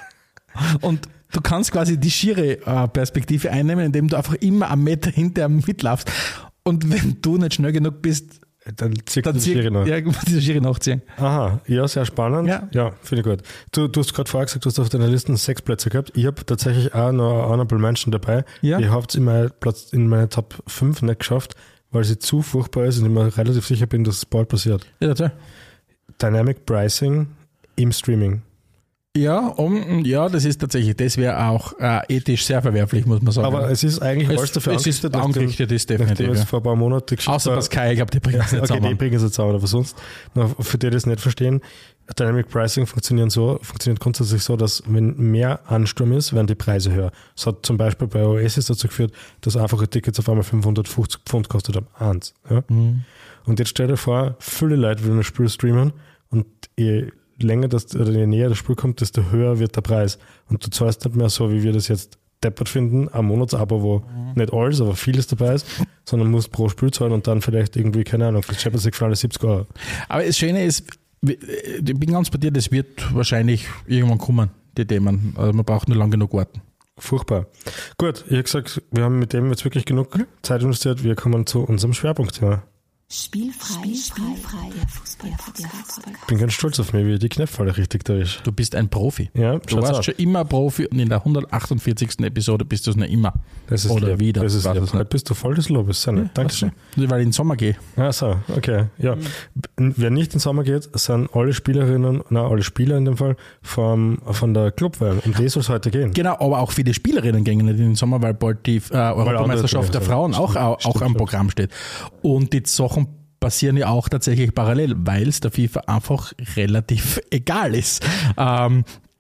[SPEAKER 2] und du kannst quasi die Schiri-Perspektive einnehmen, indem du einfach immer einen Meter hinter ihm mitlaufst. Und wenn du nicht schnell genug bist, dann zieht die Schiri nachziehen.
[SPEAKER 1] Aha, ja, sehr spannend. Ja, finde ich gut. Du hast gerade vorher gesagt, du hast auf deiner Liste 6 Plätze gehabt. Ich habe tatsächlich auch noch Honorable Mention dabei. Ja. Ich habe es in meine Top 5 nicht geschafft, weil sie zu furchtbar ist und ich mir relativ sicher bin, dass es bald passiert.
[SPEAKER 2] Ja, toll.
[SPEAKER 1] Dynamic Pricing im Streaming.
[SPEAKER 2] Ja, das ist tatsächlich, das wäre auch ethisch sehr verwerflich, muss man sagen.
[SPEAKER 1] Aber es ist eigentlich alles dafür
[SPEAKER 2] angerichtet, ist definitiv.
[SPEAKER 1] Nachdem es vor ein paar Monaten
[SPEAKER 2] außer Pascal, ich glaube, die bringen es nicht zusammen.
[SPEAKER 1] Okay, die bringen es nicht zusammen, aber sonst, für die das nicht verstehen, Dynamic Pricing funktioniert grundsätzlich so, dass wenn mehr Ansturm ist, werden die Preise höher. Das hat zum Beispiel bei Oasis dazu geführt, dass einfache Tickets auf einmal 550 Pfund kostet haben. Eins. Ja? Mhm. Und jetzt stell dir vor, viele Leute wollen ein Spiel streamen und je länger je näher das Spiel kommt, desto höher wird der Preis. Und du zahlst nicht mehr so, wie wir das jetzt deppert finden, ein Monatsabo, wo nicht alles, aber vieles dabei ist, sondern musst pro Spiel zahlen und dann vielleicht irgendwie, keine Ahnung, für das Champions League-Finale 70 €.
[SPEAKER 2] Aber das Schöne ist, ich bin ganz bei dir, das wird wahrscheinlich irgendwann kommen, die Themen. Also man braucht nur lang genug warten.
[SPEAKER 1] Furchtbar. Gut, ich habe gesagt, wir haben mit dem jetzt wirklich genug Zeit investiert. Wir kommen zu unserem Schwerpunktthema.
[SPEAKER 3] Spielfrei, der Fußball-Podcast.
[SPEAKER 1] Ich bin ganz stolz auf mich, wie die Knöpffalle richtig da ist.
[SPEAKER 2] Du bist ein Profi.
[SPEAKER 1] Ja,
[SPEAKER 2] du warst schon immer Profi und in der 148. Episode bist du es nicht immer.
[SPEAKER 1] Das ist
[SPEAKER 2] oder
[SPEAKER 1] lieb.
[SPEAKER 2] wieder.
[SPEAKER 1] Das ist lieb. Nicht bist du voll des Lobes. Ja, Dankeschön.
[SPEAKER 2] Weil ich in den Sommer gehe.
[SPEAKER 1] Ach so, okay. Ja. Wer nicht in den Sommer geht, sind alle alle Spieler in dem Fall von der Clubwahl. Um die soll es heute gehen.
[SPEAKER 2] Genau, aber auch viele Spielerinnen gehen nicht in den Sommer, weil bald die Europameisterschaft der Frauen auch am Programm steht. Und die Sachen passieren ja auch tatsächlich parallel, weil es der FIFA einfach relativ egal ist. Fangen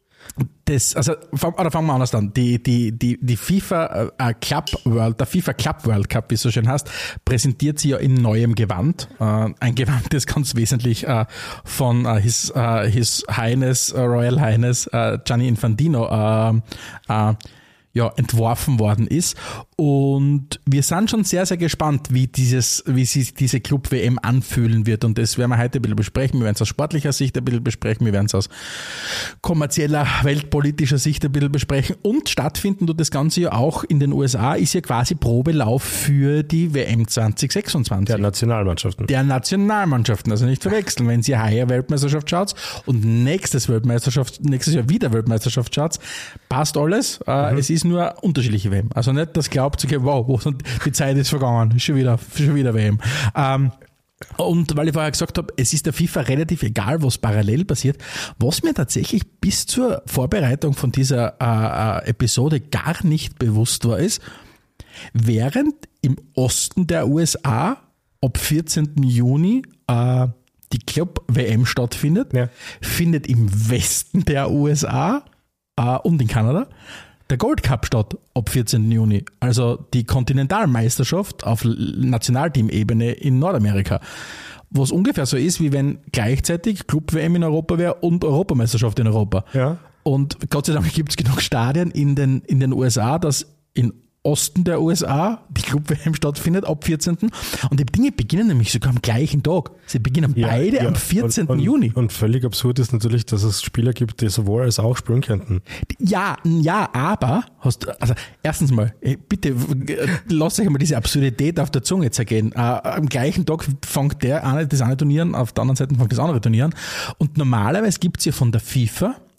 [SPEAKER 2] wir anders an. Die FIFA Club World, der FIFA Club World Cup, wie es so schön heißt, präsentiert sie ja in neuem Gewand. Ein Gewand, das ganz wesentlich von His Highness, Royal Highness Gianni Infantino entworfen worden ist. Und wir sind schon sehr, sehr gespannt, wie sich diese Club-WM anfühlen wird. Und das werden wir heute ein bisschen besprechen. Wir werden es aus sportlicher Sicht ein bisschen besprechen. Wir werden es aus kommerzieller, weltpolitischer Sicht ein bisschen besprechen. Und stattfinden tut das Ganze ja auch in den USA, ist ja quasi Probelauf für die WM 2026.
[SPEAKER 1] Der Nationalmannschaften.
[SPEAKER 2] Also nicht verwechseln. Wenn ihr heuer Weltmeisterschaft schaut und nächstes Jahr wieder Weltmeisterschaft schaut, passt alles. Es ist nur eine unterschiedliche WM. Also nicht, dass glaubt, okay, wow, die Zeit ist vergangen, schon wieder WM. Und weil ich vorher gesagt habe, es ist der FIFA relativ egal, was parallel passiert, was mir tatsächlich bis zur Vorbereitung von dieser Episode gar nicht bewusst war, ist, während im Osten der USA ab 14. Juni die Club-WM stattfindet, findet im Westen der USA und in Kanada der Gold Cup statt ab 14. Juni, also die Kontinentalmeisterschaft auf Nationalteam-Ebene in Nordamerika. Was ungefähr so ist, wie wenn gleichzeitig Club-WM in Europa wäre und Europameisterschaft in Europa.
[SPEAKER 1] Ja.
[SPEAKER 2] Und Gott sei Dank gibt es genug Stadien in den USA, dass in Osten der USA die Club-WM stattfindet ab 14. Und die Dinge beginnen nämlich sogar am gleichen Tag. Sie beginnen beide am 14. Juni.
[SPEAKER 1] Und völlig absurd ist natürlich, dass es Spieler gibt, die sowohl als auch spielen könnten.
[SPEAKER 2] Ja, aber erstens mal, bitte lasst euch mal diese Absurdität auf der Zunge zergehen. Am gleichen Tag fängt das eine Turnier an, auf der anderen Seite fängt das andere Turnier an. Und normalerweise gibt es ja von der FIFA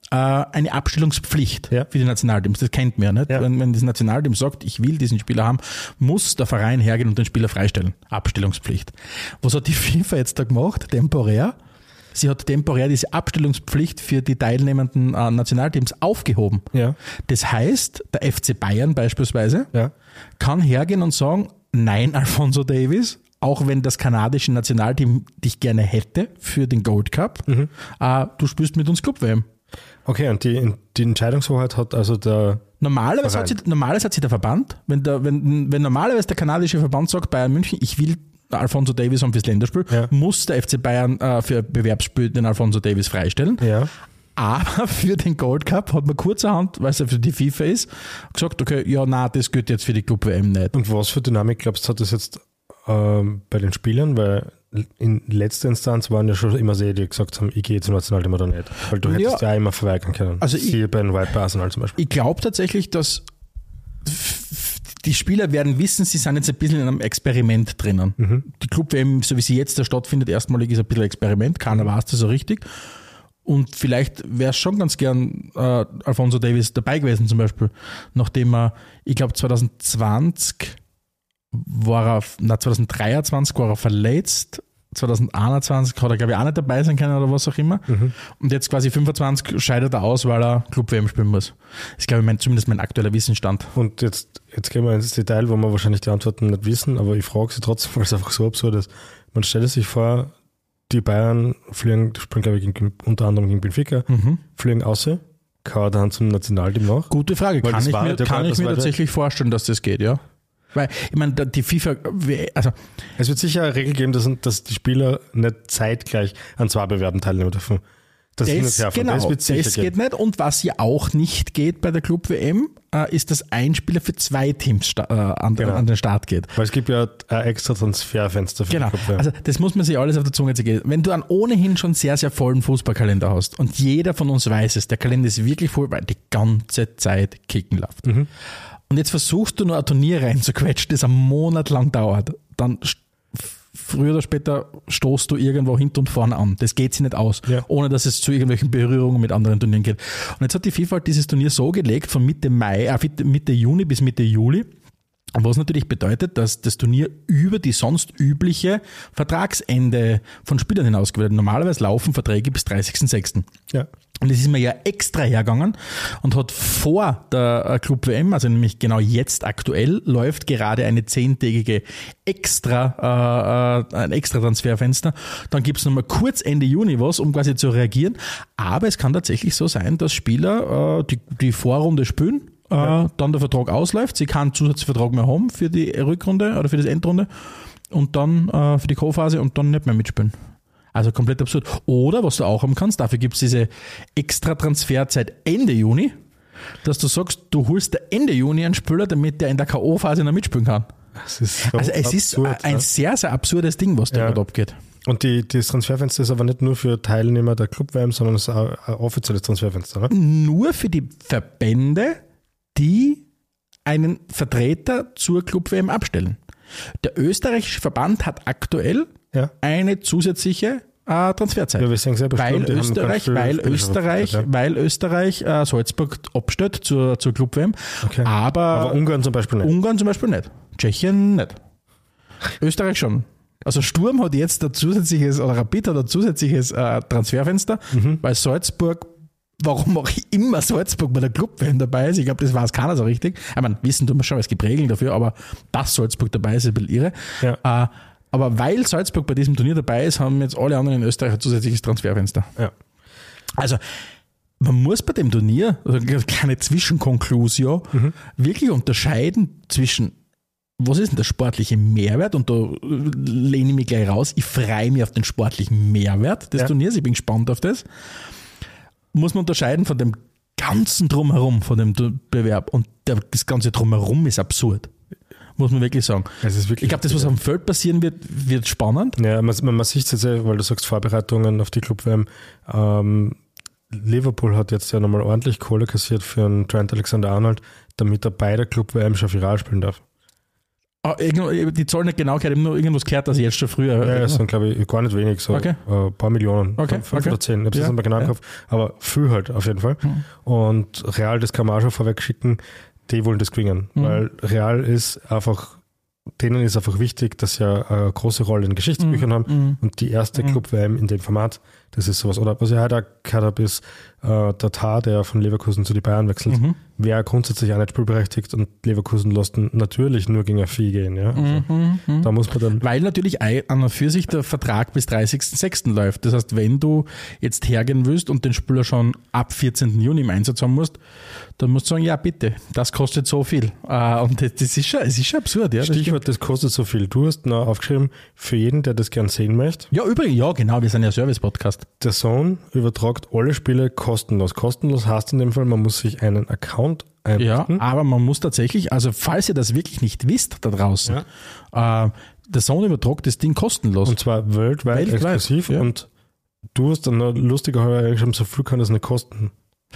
[SPEAKER 2] eine Abstellungspflicht für die Nationalteams. Das kennt man ja nicht. Ja. Wenn das Nationalteam sagt, ich will diesen Spieler haben, muss der Verein hergehen und den Spieler freistellen. Abstellungspflicht. Was hat die FIFA jetzt da gemacht? Temporär. Sie hat temporär diese Abstellungspflicht für die teilnehmenden Nationalteams aufgehoben. Ja. Das heißt, der FC Bayern beispielsweise kann hergehen und sagen, nein, Alphonso Davies, auch wenn das kanadische Nationalteam dich gerne hätte für den Gold Cup, du spielst mit uns Club-WM.
[SPEAKER 1] Okay, und die Entscheidungshoheit hat also der
[SPEAKER 2] Normalerweise hat sie der Verband, wenn normalerweise der kanadische Verband sagt, Bayern München, ich will Alphonso Davies haben fürs Länderspiel, muss der FC Bayern für Bewerbsspiel den Alphonso Davies freistellen. Ja. Aber für den Gold Cup hat man kurzerhand, weil es ja für die FIFA ist, gesagt, okay, das gilt jetzt für die Club-WM nicht.
[SPEAKER 1] Und was für Dynamik, glaubst du, hat das jetzt bei den Spielern? Weil in letzter Instanz waren ja schon immer die gesagt haben, ich gehe zum Nationalteam oder nicht. Weil du hättest ja immer verweigern können. Also bei den White Arsenal zum Beispiel.
[SPEAKER 2] Ich glaube tatsächlich, dass die Spieler werden wissen, sie sind jetzt ein bisschen in einem Experiment drinnen. Die Club-WM, so wie sie jetzt da stattfindet, erstmalig ist ein bisschen ein Experiment, keiner weiß das so richtig. Und vielleicht wäre es schon ganz gern Alphonso Davies dabei gewesen zum Beispiel, nachdem er, ich glaube 2023 war er verletzt, 2021 hat er glaube ich auch nicht dabei sein können oder was auch immer. Und jetzt quasi 25 scheidet er aus, weil er Club-WM spielen muss. Das ist, glaube ich, zumindest mein aktueller Wissensstand.
[SPEAKER 1] Und jetzt gehen wir ins Detail, wo wir wahrscheinlich die Antworten nicht wissen, aber ich frage sie trotzdem, weil es einfach so absurd ist. Man stellt sich vor, die Bayern spielen, glaube ich, unter anderem gegen Benfica, fliegen außer, kann dann zum Nationalteam nach.
[SPEAKER 2] Gute Frage, kann ich mir tatsächlich vorstellen, dass das geht, ja. Weil, ich meine, die FIFA, also.
[SPEAKER 1] Es wird sicher eine Regel geben, dass die Spieler nicht zeitgleich an 2 Bewerben teilnehmen dürfen.
[SPEAKER 2] Das geht nicht. Und was ja auch nicht geht bei der Club-WM, ist, dass ein Spieler für 2 Teams an den Start geht.
[SPEAKER 1] Weil es gibt ja ein extra Transferfenster für die Club-WM.
[SPEAKER 2] Also das muss man sich alles auf der Zunge zergehen. Wenn du einen ohnehin schon sehr, sehr vollen Fußballkalender hast und jeder von uns weiß es, der Kalender ist wirklich voll, weil die ganze Zeit kicken läuft. Und jetzt versuchst du nur ein Turnier reinzuquetschen, das einen Monat lang dauert, dann früher oder später stoßt du irgendwo hinten und vorne an. Das geht sich nicht aus, ohne dass es zu irgendwelchen Berührungen mit anderen Turnieren geht. Und jetzt hat die FIFA dieses Turnier so gelegt, von Mitte Juni bis Mitte Juli, was natürlich bedeutet, dass das Turnier über die sonst übliche Vertragsende von Spielern hinausgeht. Normalerweise laufen Verträge bis 30.06. Ja. Und es ist mir ja extra hergegangen und hat vor der Club-WM, also nämlich genau jetzt aktuell, läuft gerade eine 10-tägige ein extra Transferfenster. Dann gibt es nochmal kurz Ende Juni was, um quasi zu reagieren. Aber es kann tatsächlich so sein, dass Spieler die Vorrunde spielen, dann der Vertrag ausläuft, sie keinen Zusatzvertrag mehr haben für die Rückrunde oder für das Endrunde und dann für die Co-Phase und dann nicht mehr mitspielen. Also komplett absurd. Oder, was du auch haben kannst, dafür gibt es diese extra Transferzeit Ende Juni, dass du sagst, du holst der Ende Juni einen Spieler, damit der in der K.O.-Phase noch mitspielen kann.
[SPEAKER 1] Das ist so
[SPEAKER 2] also es absurd, ist ein sehr, sehr absurdes Ding, was da gerade abgeht.
[SPEAKER 1] Und das Transferfenster ist aber nicht nur für Teilnehmer der Club-WM, sondern es ist auch ein offizielles Transferfenster, oder?
[SPEAKER 2] Nur für die Verbände, die einen Vertreter zur Club-WM abstellen. Der österreichische Verband hat aktuell eine zusätzliche Transferzeit.
[SPEAKER 1] Ja, wir sagen selber
[SPEAKER 2] weil Österreich Salzburg abstellt zur Club-WM.
[SPEAKER 1] Okay. Aber Ungarn zum Beispiel nicht.
[SPEAKER 2] Ungarn zum Beispiel nicht. Tschechien nicht. Österreich schon. Also Sturm hat jetzt ein zusätzliches, oder Rapid hat ein zusätzliches Transferfenster, weil Salzburg, warum auch immer Salzburg bei der Club-WM dabei ist, ich glaube, das weiß keiner so richtig. Ich meine, wissen tun wir schon, es gibt Regeln dafür, aber dass Salzburg dabei ist ein bisschen irre. Ja. Aber weil Salzburg bei diesem Turnier dabei ist, haben jetzt alle anderen in Österreich ein zusätzliches Transferfenster. Ja. Also man muss bei dem Turnier, also eine kleine Zwischenkonklusion, wirklich unterscheiden zwischen, was ist denn der sportliche Mehrwert? Und da lehne ich mich gleich raus. Ich freue mich auf den sportlichen Mehrwert des Turniers. Ich bin gespannt auf das. Muss man unterscheiden von dem ganzen Drumherum, von dem Bewerb. Und das ganze Drumherum ist absurd. Muss man wirklich sagen. Ich glaube, das, was am Feld passieren wird spannend.
[SPEAKER 1] Ja, man sieht es jetzt, weil du sagst, Vorbereitungen auf die Club-WM. Liverpool hat jetzt ja nochmal ordentlich Kohle kassiert für einen Trent Alexander-Arnold, damit er bei der Club-WM schon viral spielen darf.
[SPEAKER 2] Die Zahl nicht genau gehört, ich habe nur irgendwas gehört, dass ich jetzt schon früher.
[SPEAKER 1] Ja, es sind, glaube ich, gar nicht wenig, so
[SPEAKER 2] Okay.
[SPEAKER 1] ein paar Millionen,
[SPEAKER 2] Okay,
[SPEAKER 1] 5
[SPEAKER 2] okay.
[SPEAKER 1] oder 10, ich habe es
[SPEAKER 2] Ja,
[SPEAKER 1] nicht mehr genau im
[SPEAKER 2] ja.
[SPEAKER 1] Kopf, aber viel halt auf jeden Fall. Und Real, das kann man auch schon vorweg schicken, die wollen das gewinnen, weil Real ist einfach, denen ist einfach wichtig, dass sie eine große Rolle in Geschichtsbüchern haben und die erste Club-WM in dem Format, das ist sowas. Oder was ich heute auch gehört habe, ist Tatar, der von Leverkusen zu die Bayern wechselt, wäre grundsätzlich auch nicht spielberechtigt und Leverkusen lässt natürlich nur gegen ein Vieh gehen. Ja? Also, da muss man dann...
[SPEAKER 2] Weil natürlich an und für sich der Vertrag bis 30.06. läuft. Das heißt, wenn du jetzt hergehen willst und den Spieler schon ab 14. Juni im Einsatz haben musst, dann musst du sagen, ja bitte, das kostet so viel. Und das ist schon absurd. Ja?
[SPEAKER 1] Stichwort, das kostet so viel. Du hast noch aufgeschrieben, für jeden, der das gern sehen möchte,
[SPEAKER 2] Ja, übrigens, ja genau, wir sind ja Service-Podcast.
[SPEAKER 1] der Zone übertragt alle Spiele kostenlos. Kostenlos heißt in dem Fall, man muss sich einen Account
[SPEAKER 2] Ja,
[SPEAKER 1] einrichten.
[SPEAKER 2] aber man muss tatsächlich, also falls ihr das wirklich nicht wisst da draußen, der Sony übertragt das Ding kostenlos.
[SPEAKER 1] Und zwar weltweit exklusiv.
[SPEAKER 2] ja.
[SPEAKER 1] Und du hast dann noch lustigerweise geschrieben, so viel kann das nicht kosten.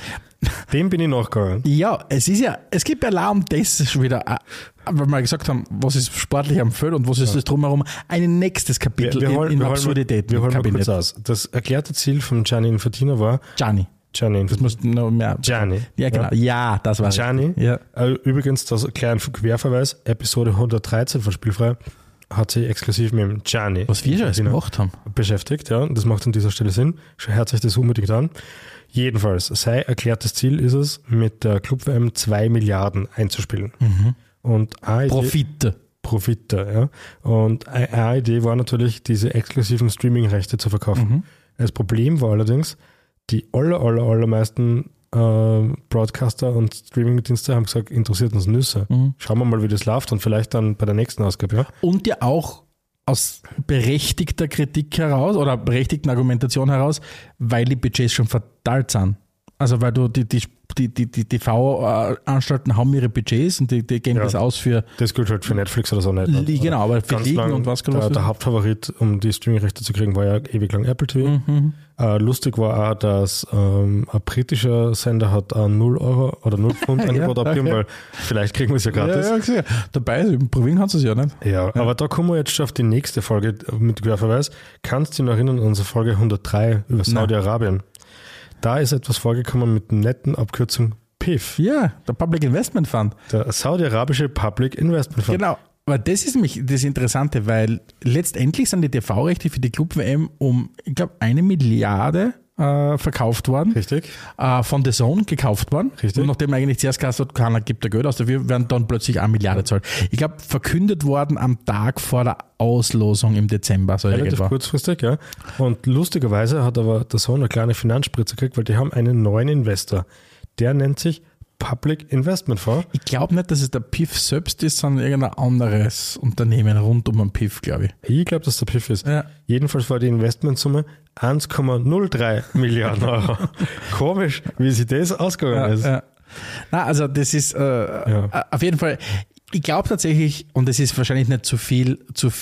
[SPEAKER 1] Dem bin ich nachgegangen.
[SPEAKER 2] Ja, es gibt Alarm, das schon wieder, weil wir gesagt haben, was ist sportlich am Feld und was ist das drumherum, ein nächstes Kapitel in Absurditäten.
[SPEAKER 1] Wir holen mal kurz aus. Das erklärte Ziel von Gianni Infantino war,
[SPEAKER 2] Das musst du noch mehr.
[SPEAKER 1] Gianni.
[SPEAKER 2] Ja, genau. Ja, das war
[SPEAKER 1] Gianni.
[SPEAKER 2] Ja.
[SPEAKER 1] Übrigens, das kleinen Querverweis, Episode 113 von Spielfrei hat sich exklusiv mit dem Gianni
[SPEAKER 2] Was wir schon alles gemacht haben.
[SPEAKER 1] beschäftigt. Ja, das macht an dieser Stelle Sinn. Hört sich das unbedingt an. Jedenfalls, sein erklärtes Ziel ist es, mit der Club-WM 2 Milliarden einzuspielen. Und eine Profite, ja. Und eine Idee war natürlich, diese exklusiven Streaming-Rechte zu verkaufen. Das Problem war allerdings, die allermeisten Broadcaster und Streaming-Dienste haben gesagt, interessiert uns Nüsse. Schauen wir mal, wie das läuft und vielleicht dann bei der nächsten Ausgabe. Ja?
[SPEAKER 2] Und ja auch aus berechtigter Kritik heraus oder berechtigten Argumentation heraus, weil die Budgets schon verteilt sind. Also weil du die TV-Anstalten haben ihre Budgets und die geben das aus für...
[SPEAKER 1] Das gilt halt für Netflix oder so nicht.
[SPEAKER 2] Genau, aber für Ligen und was
[SPEAKER 1] der Hauptfavorit, um die Streaming-Rechte zu kriegen, war ja ewig lang Apple TV. Lustig war auch, dass ein britischer Sender hat 0 Euro oder 0 Pfund Angebot abgegeben, weil vielleicht kriegen wir es ja gratis.
[SPEAKER 2] Ja, gesehen. Dabei, probieren kannst du es ja nicht.
[SPEAKER 1] Ja, aber da kommen wir jetzt schon auf die nächste Folge mit Querverweis. Kannst du dich noch erinnern an unsere Folge 103 über Saudi-Arabien? Da ist etwas vorgekommen mit einer netten Abkürzung PIF.
[SPEAKER 2] Ja, der Public Investment Fund.
[SPEAKER 1] Der saudi-arabische Public Investment Fund.
[SPEAKER 2] Genau, aber das ist nämlich das Interessante, weil letztendlich sind die TV-Rechte für die Club-WM um, ich glaube, 1 Milliarde verkauft worden.
[SPEAKER 1] Richtig.
[SPEAKER 2] Von The Zone gekauft worden.
[SPEAKER 1] Richtig.
[SPEAKER 2] Und nachdem eigentlich zuerst gesagt hat, keiner gibt da Geld aus, dafür werden dann plötzlich 1 Milliarde zahlt. Ich glaube, verkündet worden am Tag vor der Auslosung im Dezember. So
[SPEAKER 1] Relativ
[SPEAKER 2] irgendwann.
[SPEAKER 1] kurzfristig, ja. Und lustigerweise hat aber der Zone eine kleine Finanzspritze gekriegt, weil die haben einen neuen Investor. Der nennt sich Public Investment Fonds.
[SPEAKER 2] Ich glaube nicht, dass es der PIF selbst ist, sondern irgendein anderes Unternehmen rund um den PIF, glaube ich.
[SPEAKER 1] Ich glaube, dass der PIF ist.
[SPEAKER 2] Ja.
[SPEAKER 1] Jedenfalls war die Investmentsumme 1,03 Milliarden Euro. Komisch, wie sich das ausgegangen ist.
[SPEAKER 2] Ja. Na, also das ist auf jeden Fall, ich glaube tatsächlich, und das ist wahrscheinlich nicht zu viel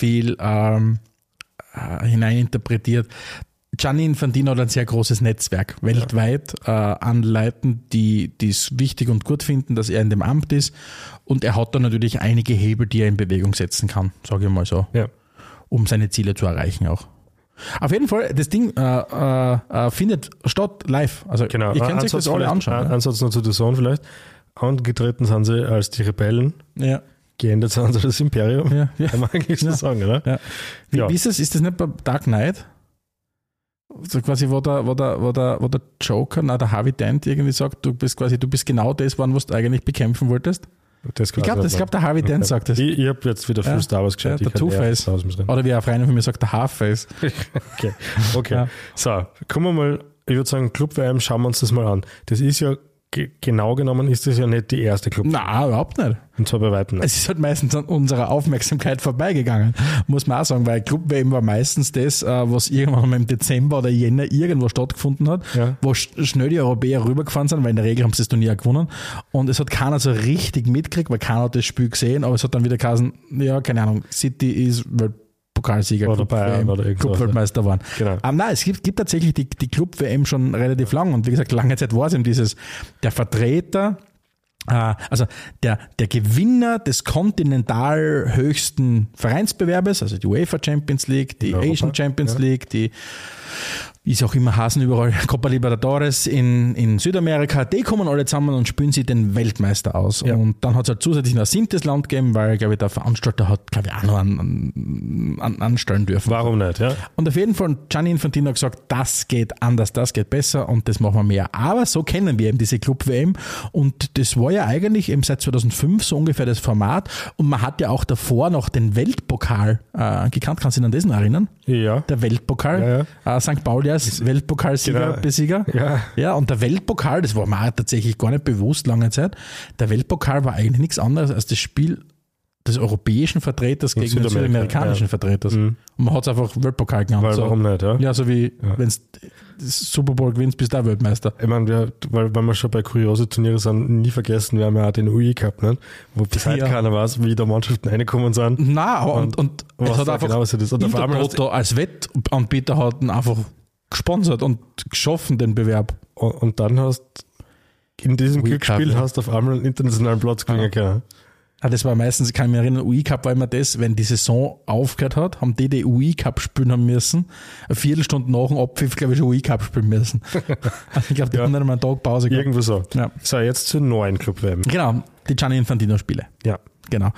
[SPEAKER 2] hineininterpretiert, Gianni Infantino hat ein sehr großes Netzwerk weltweit an Leuten, die es wichtig und gut finden, dass er in dem Amt ist. Und er hat da natürlich einige Hebel, die er in Bewegung setzen kann, sage ich mal so, um seine Ziele zu erreichen auch. Auf jeden Fall, das Ding findet statt live. Also
[SPEAKER 1] Genau.
[SPEAKER 2] ihr könnt euch das alle anschauen.
[SPEAKER 1] Ansatz noch zu The Zone vielleicht. Angetreten sind sie als die Rebellen.
[SPEAKER 2] Ja.
[SPEAKER 1] Geendet sind sie das Imperium.
[SPEAKER 2] Ja.
[SPEAKER 1] Kann man eigentlich so sagen, oder?
[SPEAKER 2] Ja. Wie
[SPEAKER 1] Ja.
[SPEAKER 2] ist das? Ist das nicht bei Dark Knight? So quasi, wo der Joker, der Harvey Dent irgendwie sagt, du bist genau das, was du eigentlich bekämpfen wolltest.
[SPEAKER 1] Das
[SPEAKER 2] Ich glaube, der Harvey Dent sagt das.
[SPEAKER 1] Ich habe jetzt wieder viel Star Wars geschaut.
[SPEAKER 2] Ja, der
[SPEAKER 1] Ich kann eher
[SPEAKER 2] Two-Face.
[SPEAKER 1] Star Wars mitreden.
[SPEAKER 2] Oder wie ein Freund von mir sagt, der Half-Face.
[SPEAKER 1] Okay.
[SPEAKER 2] Ja.
[SPEAKER 1] So, kommen wir mal, ich würde sagen, Club-WM, schauen wir uns das mal an. Das ist ja, genau genommen ist das ja nicht die erste Club.
[SPEAKER 2] Nein, überhaupt nicht.
[SPEAKER 1] Und zwar bei weitem nicht.
[SPEAKER 2] Es ist halt meistens an unserer Aufmerksamkeit vorbeigegangen, muss man auch sagen, weil Club-WM war meistens das, was irgendwann mal im Dezember oder Jänner irgendwo stattgefunden hat,
[SPEAKER 1] Ja.
[SPEAKER 2] wo schnell die Europäer rübergefahren sind, weil in der Regel haben sie das Turnier gewonnen und es hat keiner so richtig mitgekriegt, weil keiner hat das Spiel gesehen, aber es hat dann wieder geheißen, ja, keine Ahnung, City ist Weltpokalsieger,
[SPEAKER 1] Oder Bayern oder irgendwas.
[SPEAKER 2] Club-Weltmeister waren.
[SPEAKER 1] Genau.
[SPEAKER 2] Nein, es gibt tatsächlich die Club-WM schon relativ lang und wie gesagt, lange Zeit war es eben der Vertreter Also der Gewinner des kontinental höchsten Vereinsbewerbes, also die UEFA Champions League, die Asian Champions League, die wie es auch immer heißen überall, Copa Libertadores in Südamerika, die kommen alle zusammen und spielen sie den Weltmeister aus. Ja. Und dann hat es halt zusätzlich noch ein 7. Land gegeben, weil, glaube ich, der Veranstalter hat, glaube ich, auch noch anstellen dürfen.
[SPEAKER 1] Warum nicht, ja?
[SPEAKER 2] Und auf jeden Fall Gianni Infantino hat gesagt, das geht anders, das geht besser und das machen wir mehr. Aber so kennen wir eben diese Club-WM und das war ja eigentlich eben seit 2005 so ungefähr das Format und man hat ja auch davor noch den Weltpokal gekannt. Kannst du dich an diesen erinnern?
[SPEAKER 1] Ja.
[SPEAKER 2] Der Weltpokal. Ja. St. Pauli als Weltpokalsieger, genau. Besieger. Ja, und der Weltpokal, das war mir tatsächlich gar nicht bewusst lange Zeit, der Weltpokal war eigentlich nichts anderes als das Spiel des europäischen Vertreters gegen den südamerikanischen Vertreters. Mhm. Und man hat es einfach Weltpokal genannt.
[SPEAKER 1] Weil, warum nicht, ja?
[SPEAKER 2] Ja, so wie wenn du Super Bowl gewinnst, bist du auch Weltmeister.
[SPEAKER 1] Ich meine, weil wir schon bei kuriose Turniere sind, nie vergessen, wir haben ja auch den UI Cup, nicht? Wo bis heute keiner weiß, wie da Mannschaften reingekommen sind.
[SPEAKER 2] Nein, und
[SPEAKER 1] was
[SPEAKER 2] es hat einfach
[SPEAKER 1] genau, was das ist. Und
[SPEAKER 2] Intertoto als Wettanbieter hat ihn einfach gesponsert und geschaffen, den Bewerb.
[SPEAKER 1] Und dann hast in diesem Glücksspiel hast du auf einmal einen internationalen Platz kriegen können.
[SPEAKER 2] Das war meistens, ich kann mich erinnern, UI Cup war immer das, wenn die Saison aufgehört hat, haben die UI Cup spielen haben müssen. Eine Viertelstunde nach dem Abpfiff, glaube ich, schon UI Cup spielen müssen. Also ich glaube, die haben dann mal einen Tag Pause gehabt.
[SPEAKER 1] Irgendwo so. Ja. So, jetzt zur neuen Club-WM.
[SPEAKER 2] Genau, die Gianni Infantino-Spiele.
[SPEAKER 1] Ja.
[SPEAKER 2] Genau.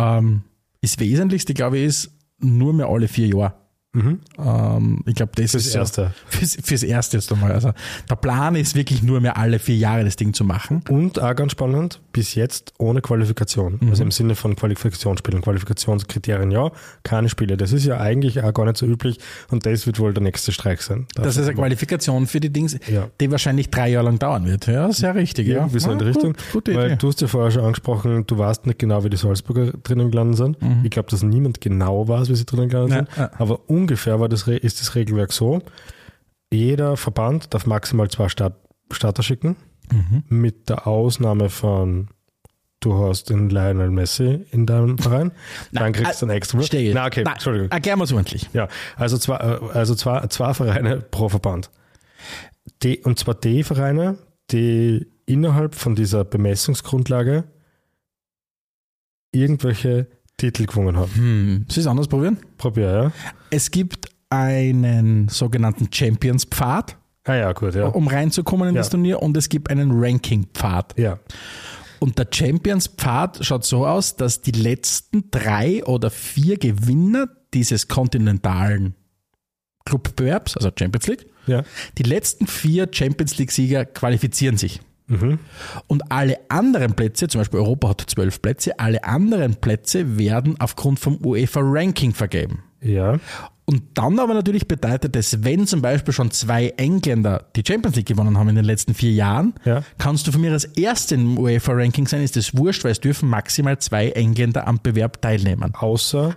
[SPEAKER 2] Das Wesentlichste, glaube ich, ist nur mehr alle 4 Jahre. Mhm. Ich glaube, das
[SPEAKER 1] fürs
[SPEAKER 2] ist
[SPEAKER 1] Erste.
[SPEAKER 2] Fürs Erste jetzt einmal. Also der Plan ist wirklich nur mehr alle 4 Jahre das Ding zu machen.
[SPEAKER 1] Und auch ganz spannend, bis jetzt ohne Qualifikation. Also im Sinne von Qualifikationsspielen, Qualifikationskriterien, ja, keine Spiele. Das ist ja eigentlich auch gar nicht so üblich und das wird wohl der nächste Streik sein.
[SPEAKER 2] Das ist eine Qualifikation für die Dings, die wahrscheinlich 3 Jahre lang dauern wird. Ja, sehr richtig. Ja,
[SPEAKER 1] irgendwie so in die Richtung.
[SPEAKER 2] Gute
[SPEAKER 1] weil
[SPEAKER 2] Idee.
[SPEAKER 1] Du hast ja vorher schon angesprochen, du weißt nicht genau, wie die Salzburger drinnen gelandet sind. Mhm. Ich glaube, dass niemand genau weiß, wie sie drinnen gelandet sind. Aber ungefähr ist das Regelwerk so, jeder Verband darf maximal 2 Starter schicken, mit der Ausnahme von du hast den Lionel Messi in deinem Verein, dann kriegst du einen extra.
[SPEAKER 2] Nein, okay, Entschuldigung. Erklär mal so ordentlich.
[SPEAKER 1] Ja, also zwei Vereine pro Verband. Und zwar die Vereine, die innerhalb von dieser Bemessungsgrundlage irgendwelche Titel gewonnen haben.
[SPEAKER 2] Soll ich es anders probieren?
[SPEAKER 1] Probier, ja.
[SPEAKER 2] Es gibt einen sogenannten Champions-Pfad, um reinzukommen in das Turnier, und es gibt einen Ranking-Pfad.
[SPEAKER 1] Ja.
[SPEAKER 2] Und der Champions-Pfad schaut so aus, dass die letzten 3 oder 4 Gewinner dieses kontinentalen Clubbewerbs, also Champions League, die letzten 4 Champions League-Sieger qualifizieren sich. Und alle anderen Plätze, zum Beispiel Europa hat 12 Plätze, alle anderen Plätze werden aufgrund vom UEFA-Ranking vergeben.
[SPEAKER 1] Ja.
[SPEAKER 2] Und dann aber natürlich bedeutet es, wenn zum Beispiel schon 2 Engländer die Champions League gewonnen haben in den letzten 4 Jahren, kannst du von mir als Erster im UEFA-Ranking sein, ist das wurscht, weil es dürfen maximal 2 Engländer am Bewerb teilnehmen.
[SPEAKER 1] Außer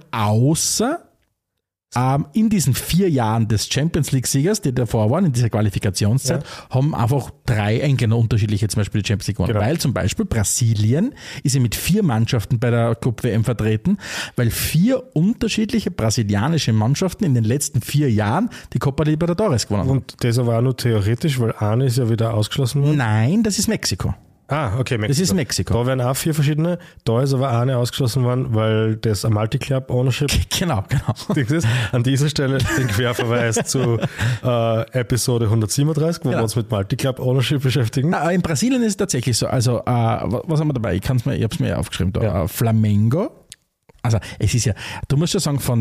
[SPEAKER 2] in diesen 4 Jahren des Champions League-Siegers, die davor waren, in dieser Qualifikationszeit, haben einfach 3 Engländer unterschiedliche zum Beispiel die Champions League gewonnen. Genau. Weil zum Beispiel Brasilien ist ja mit 4 Mannschaften bei der Club-WM vertreten, weil 4 unterschiedliche brasilianische Mannschaften in den letzten 4 Jahren die Copa Libertadores gewonnen haben.
[SPEAKER 1] Und das aber auch nur theoretisch, weil eine ist ja wieder ausgeschlossen worden?
[SPEAKER 2] Nein, das ist Mexiko.
[SPEAKER 1] Ah, okay, Mexiko.
[SPEAKER 2] Das ist Mexiko.
[SPEAKER 1] Da werden auch 4 verschiedene. Da ist aber eine ausgeschlossen worden, weil das ein Multi-Club Ownership
[SPEAKER 2] genau.
[SPEAKER 1] ist. An dieser Stelle den Querverweis zu Episode 137, wo wir uns mit Multi-Club Ownership beschäftigen.
[SPEAKER 2] In Brasilien ist es tatsächlich so. Also, was haben wir dabei? Ich habe es mir aufgeschrieben. Da. Flamengo. Also es ist ja, du musst ja sagen, vom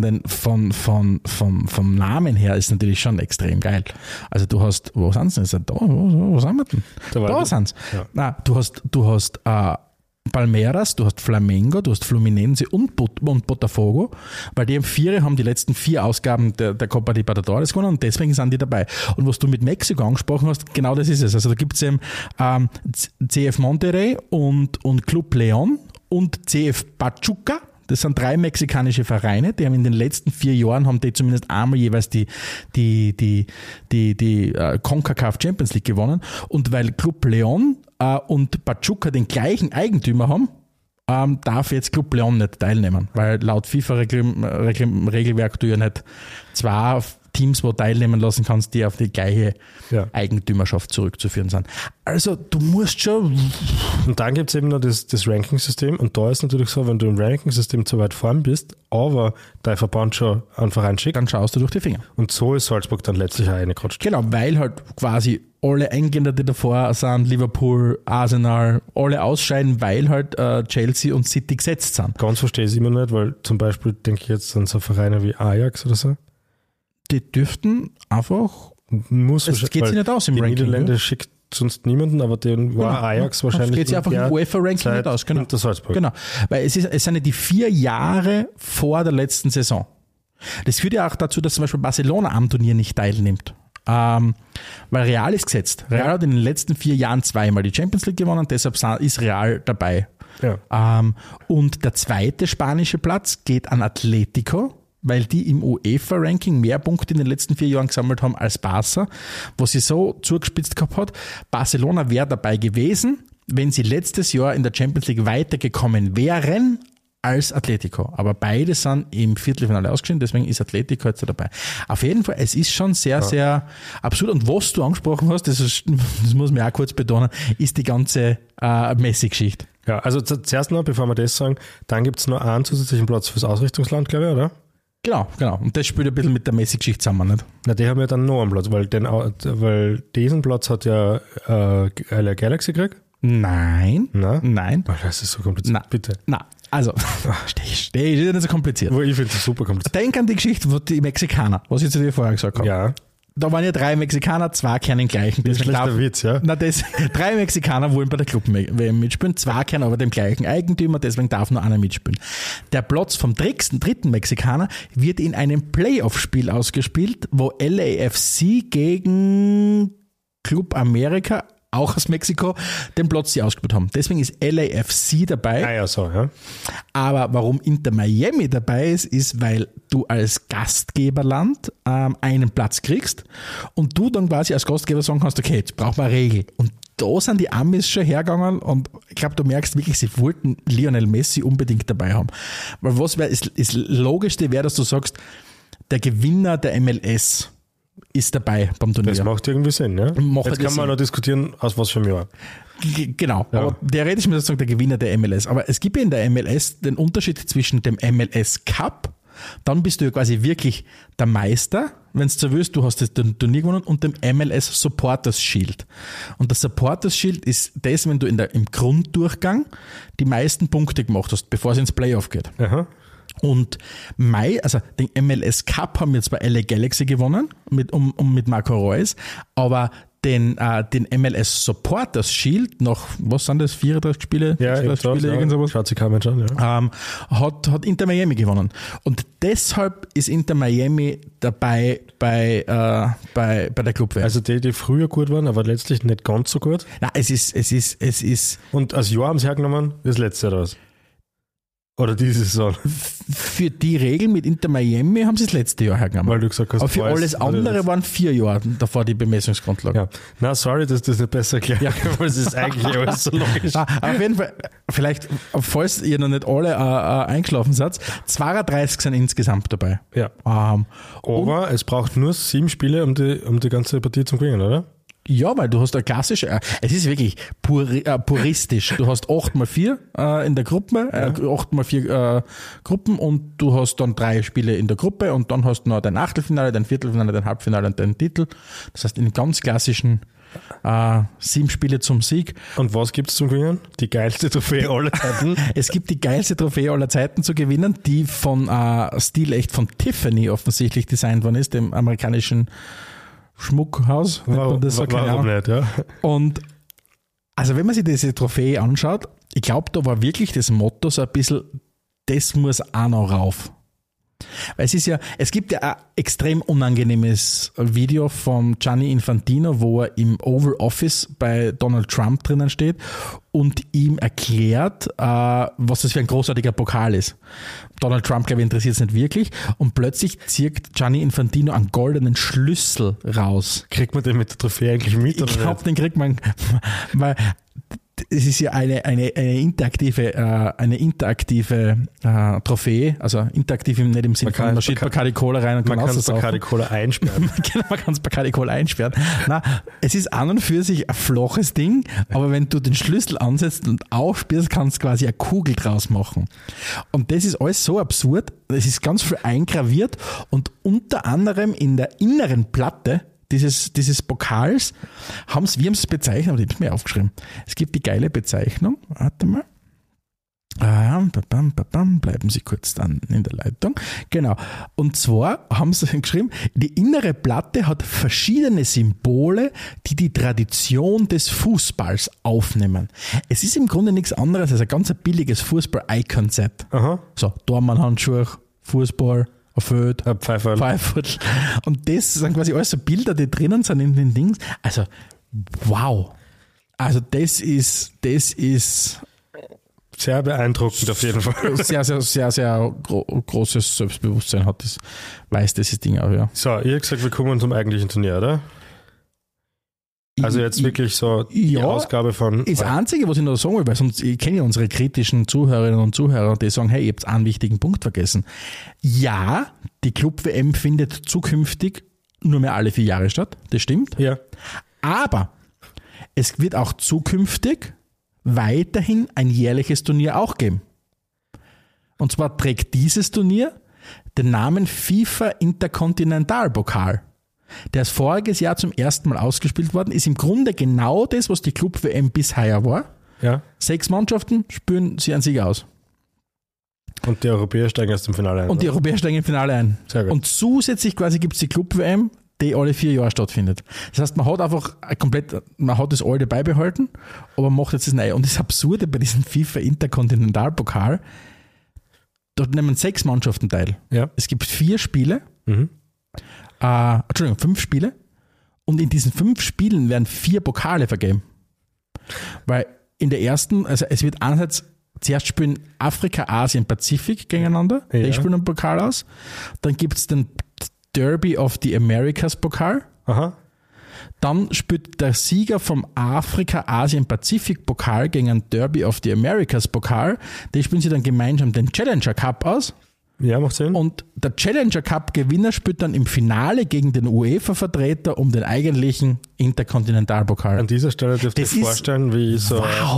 [SPEAKER 2] Namen her ist natürlich schon extrem geil. Also du hast, wo sind sie denn? Wo sind wir denn? Da sind sie. Ja. Du hast Palmeiras, du hast Flamengo, du hast Fluminense und Botafogo, weil die 4 haben die letzten 4 Ausgaben der Copa Libertadores gewonnen und deswegen sind die dabei. Und was du mit Mexiko angesprochen hast, genau das ist es. Also da gibt es eben CF Monterrey und Club León und CF Pachuca. Das sind 3 mexikanische Vereine, die haben in den letzten 4 Jahren haben die zumindest einmal jeweils die CONCACAF Champions League gewonnen. Und weil Club León und Pachuca den gleichen Eigentümer haben, darf jetzt Club León nicht teilnehmen, weil laut FIFA-Regelwerk du ja nicht 2 Teams, wo teilnehmen lassen kannst, die auf die gleiche
[SPEAKER 1] Ja.
[SPEAKER 2] Eigentümerschaft zurückzuführen sind. Also du musst schon...
[SPEAKER 1] Und dann gibt es eben noch das Ranking-System und da ist natürlich so, wenn du im Ranking-System zu weit vorn bist, aber dein Verband schon einen Verein schickt
[SPEAKER 2] Dann schaust du durch die Finger.
[SPEAKER 1] und so ist Salzburg dann letztlich auch reingerutscht.
[SPEAKER 2] Genau, weil halt quasi alle Engländer, die davor sind, Liverpool, Arsenal, alle ausscheiden, weil halt Chelsea und City gesetzt sind.
[SPEAKER 1] Ganz verstehe ich es immer nicht, weil zum Beispiel denke ich jetzt an so Vereine wie Ajax oder so.
[SPEAKER 2] Die dürften einfach...
[SPEAKER 1] Muss
[SPEAKER 2] Es geht sich nicht aus im
[SPEAKER 1] die
[SPEAKER 2] Ranking.
[SPEAKER 1] Niederländer schickt sonst niemanden, aber den war Ajax wahrscheinlich.
[SPEAKER 2] Geht sich einfach im UEFA-Ranking nicht aus. Genau.
[SPEAKER 1] Unter Salzburg.
[SPEAKER 2] Genau, weil es sind ja die 4 Jahre vor der letzten Saison. Das führt ja auch dazu, dass zum Beispiel Barcelona am Turnier nicht teilnimmt. Weil Real ist gesetzt. Real hat in den letzten 4 Jahren 2-mal die Champions League gewonnen, deshalb ist Real dabei.
[SPEAKER 1] Ja.
[SPEAKER 2] Und der zweite spanische Platz geht an Atletico, weil die im UEFA-Ranking mehr Punkte in den letzten 4 Jahren gesammelt haben als Barca, was sie so zugespitzt gehabt hat. Barcelona wäre dabei gewesen, wenn sie letztes Jahr in der Champions League weitergekommen wären als Atletico. Aber beide sind im Viertelfinale ausgeschieden, deswegen ist Atletico jetzt dabei. Auf jeden Fall, es ist schon sehr, sehr absurd. Und was du angesprochen hast, das muss man auch kurz betonen, ist die ganze Messi-Geschichte.
[SPEAKER 1] Ja, also zuerst noch, bevor wir das sagen, dann gibt es noch einen zusätzlichen Platz fürs Ausrichtungsland, glaube ich, oder?
[SPEAKER 2] Genau. Und das spielt ein bisschen mit der Messi-Geschichte zusammen, nicht?
[SPEAKER 1] Na, die haben ja dann noch einen Platz, weil diesen Platz hat ja LA Galaxy gekriegt.
[SPEAKER 2] Nein.
[SPEAKER 1] Oh, das ist so kompliziert. Bitte.
[SPEAKER 2] Also, steh, ist ja nicht so kompliziert.
[SPEAKER 1] Ich finde es super kompliziert.
[SPEAKER 2] Denk an die Geschichte, wo die Mexikaner, was ich zu dir vorher gesagt habe.
[SPEAKER 1] Ja.
[SPEAKER 2] Da waren ja 3 Mexikaner, 2 kennen den gleichen.
[SPEAKER 1] Das ist ein schlechter Witz, ja.
[SPEAKER 2] 3 Mexikaner wollen bei der Club-WM mitspielen, 2 kennen aber den gleichen Eigentümer, deswegen darf nur einer mitspielen. Der Platz vom dritten Mexikaner wird in einem Playoff-Spiel ausgespielt, wo LAFC gegen Club America, auch aus Mexiko, den Platz sie ausgespielt haben. Deswegen ist LAFC dabei.
[SPEAKER 1] Ah ja, so, ja.
[SPEAKER 2] Aber warum Inter Miami dabei ist, weil du als Gastgeberland einen Platz kriegst und du dann quasi als Gastgeber sagen kannst, okay, jetzt brauchen wir eine Regel. Und da sind die Amis schon hergegangen und ich glaube, du merkst wirklich, sie wollten Lionel Messi unbedingt dabei haben. Weil was wäre, das Logischste wäre, dass du sagst, der Gewinner der MLS ist dabei beim Turnier.
[SPEAKER 1] Das macht irgendwie Sinn, ja. Jetzt kann man noch diskutieren, aus was für einem Jahr.
[SPEAKER 2] Genau, ja. Aber theoretisch muss ich sagen, der Gewinner der MLS. Aber es gibt ja in der MLS den Unterschied zwischen dem MLS Cup, dann bist du ja quasi wirklich der Meister, wenn du so willst, du hast das Turnier gewonnen, und dem MLS Supporters Shield. Und der Supporters Shield ist das, wenn du im Grunddurchgang die meisten Punkte gemacht hast, bevor es ins Playoff geht.
[SPEAKER 1] Aha.
[SPEAKER 2] Und den MLS Cup haben wir jetzt bei LA Galaxy gewonnen, mit Marco Reus, aber den MLS Supporters Shield nach, was sind das, 34 Spiele?
[SPEAKER 1] Ja, irgend sowas. Schaut sich kein Mensch an, ja.
[SPEAKER 2] Hat Inter Miami gewonnen. Und deshalb ist Inter Miami dabei bei der Club-WM.
[SPEAKER 1] Also die früher gut waren, aber letztlich nicht ganz so gut.
[SPEAKER 2] Nein, es ist.
[SPEAKER 1] Und als Jahr haben sie hergenommen, das letzte Jahr raus. Oder diese Saison.
[SPEAKER 2] Für die Regel mit Inter Miami haben sie das letzte Jahr hergenommen.
[SPEAKER 1] Weil du gesagt hast,
[SPEAKER 2] aber für alles andere waren 4 Jahre davor die Bemessungsgrundlage.
[SPEAKER 1] Ja. Na, sorry, dass das nicht besser erklärt, weil es ist eigentlich alles so logisch.
[SPEAKER 2] Auf jeden Fall, vielleicht, falls ihr noch nicht alle eingeschlafen seid, 32 sind insgesamt dabei.
[SPEAKER 1] Ja. Aber es braucht nur 7 Spiele, um die ganze Partie zu gewinnen, oder?
[SPEAKER 2] Ja, weil du hast eine klassische, es ist wirklich puristisch. Du hast 8x4 in der Gruppe, 8x4 Gruppen, und du hast dann 3 Spiele in der Gruppe und dann hast du noch dein Achtelfinale, dein Viertelfinale, dein Halbfinale und deinen Titel. Das heißt, in ganz klassischen 7 Spiele zum Sieg.
[SPEAKER 1] Und was gibt's zum Gewinnen? Die geilste Trophäe aller Zeiten?
[SPEAKER 2] Es gibt die geilste Trophäe aller Zeiten zu gewinnen, die von stilecht von Tiffany offensichtlich designt worden ist, dem amerikanischen Schmuckhaus.
[SPEAKER 1] Warum nicht, ja? Und
[SPEAKER 2] also wenn man sich diese Trophäe anschaut, ich glaube, da war wirklich das Motto so ein bisschen, das muss auch noch rauf. Weil es gibt ja ein extrem unangenehmes Video von Gianni Infantino, wo er im Oval Office bei Donald Trump drinnen steht und ihm erklärt, was das für ein großartiger Pokal ist. Donald Trump, glaube ich, interessiert es nicht wirklich, und plötzlich zieht Gianni Infantino einen goldenen Schlüssel raus.
[SPEAKER 1] Kriegt man den mit der Trophäe eigentlich mit?
[SPEAKER 2] Ich glaube, den kriegt man, weil es ist ja eine interaktive Trophäe, also interaktiv nicht im Sinne von, man schiebt Bacardi Cola rein und
[SPEAKER 1] man kann
[SPEAKER 2] es
[SPEAKER 1] Bacardi Cola einsperren.
[SPEAKER 2] Genau, man kann Bacardi Cola einsperren. Nein, es ist an und für sich ein flaches Ding, aber wenn du den Schlüssel ansetzt und aufspielst, kannst du quasi eine Kugel draus machen. Und das ist alles so absurd, es ist ganz viel eingraviert und unter anderem in der inneren Platte dieses Pokals wir haben es bezeichnet, aber ich habe es mir aufgeschrieben. Es gibt die geile Bezeichnung, warte mal. Bleiben Sie kurz dann in der Leitung. Genau. Und zwar haben sie geschrieben, die innere Platte hat verschiedene Symbole, die die Tradition des Fußballs aufnehmen. Es ist im Grunde nichts anderes als ein ganz billiges Fußball-Icon-Set. So, Dormanhandschuhe, Fußball, ein Feld, ein Pfeiferl. Und das sind quasi alles so Bilder, die drinnen sind in den Dings. Also, wow. Also, das ist
[SPEAKER 1] sehr beeindruckend auf jeden Fall.
[SPEAKER 2] Sehr, sehr, sehr, sehr großes Selbstbewusstsein hat das, weiß dieses Ding auch, ja.
[SPEAKER 1] So, ihr habt gesagt, wir kommen zum eigentlichen Turnier, oder? Also jetzt wirklich so die Ausgabe von...
[SPEAKER 2] Das Einzige, was ich noch sagen will, weil sonst, ich kenne ja unsere kritischen Zuhörerinnen und Zuhörer, die sagen, hey, ihr habt einen wichtigen Punkt vergessen. Ja, die Club-WM findet zukünftig nur mehr alle 4 Jahre statt, das stimmt.
[SPEAKER 1] Ja.
[SPEAKER 2] Aber es wird auch zukünftig weiterhin ein jährliches Turnier auch geben. Und zwar trägt dieses Turnier den Namen FIFA Interkontinentalpokal. Der ist voriges Jahr zum ersten Mal ausgespielt worden, ist im Grunde genau das, was die Club-WM bisher war.
[SPEAKER 1] Ja.
[SPEAKER 2] 6 Mannschaften spielen sie an sich aus.
[SPEAKER 1] Und die Europäer steigen erst im Finale ein. Sehr gut.
[SPEAKER 2] Und zusätzlich quasi gibt es die Club-WM, die alle 4 Jahre stattfindet. Das heißt, man hat einfach man hat das alte beibehalten, aber man macht jetzt das Neue. Und das Absurde bei diesem FIFA Interkontinentalpokal, dort nehmen 6 Mannschaften teil.
[SPEAKER 1] Ja.
[SPEAKER 2] Es gibt 4 Spiele. 5 Spiele. Und in diesen 5 Spielen werden 4 Pokale vergeben. Weil in der ersten, also es wird einerseits zuerst spielen Afrika, Asien, Pazifik gegeneinander.
[SPEAKER 1] Ja.
[SPEAKER 2] Die spielen einen Pokal aus. Dann gibt es den Derby of the Americas Pokal.
[SPEAKER 1] Aha.
[SPEAKER 2] Dann spielt der Sieger vom Afrika, Asien, Pazifik Pokal gegen einen Derby of the Americas Pokal. Die spielen sie dann gemeinsam den Challenger Cup aus.
[SPEAKER 1] Ja, macht Sinn.
[SPEAKER 2] Und der Challenger Cup Gewinner spielt dann im Finale gegen den UEFA-Vertreter um den eigentlichen Interkontinentalpokal.
[SPEAKER 1] An dieser Stelle dürft ihr vorstellen, wie so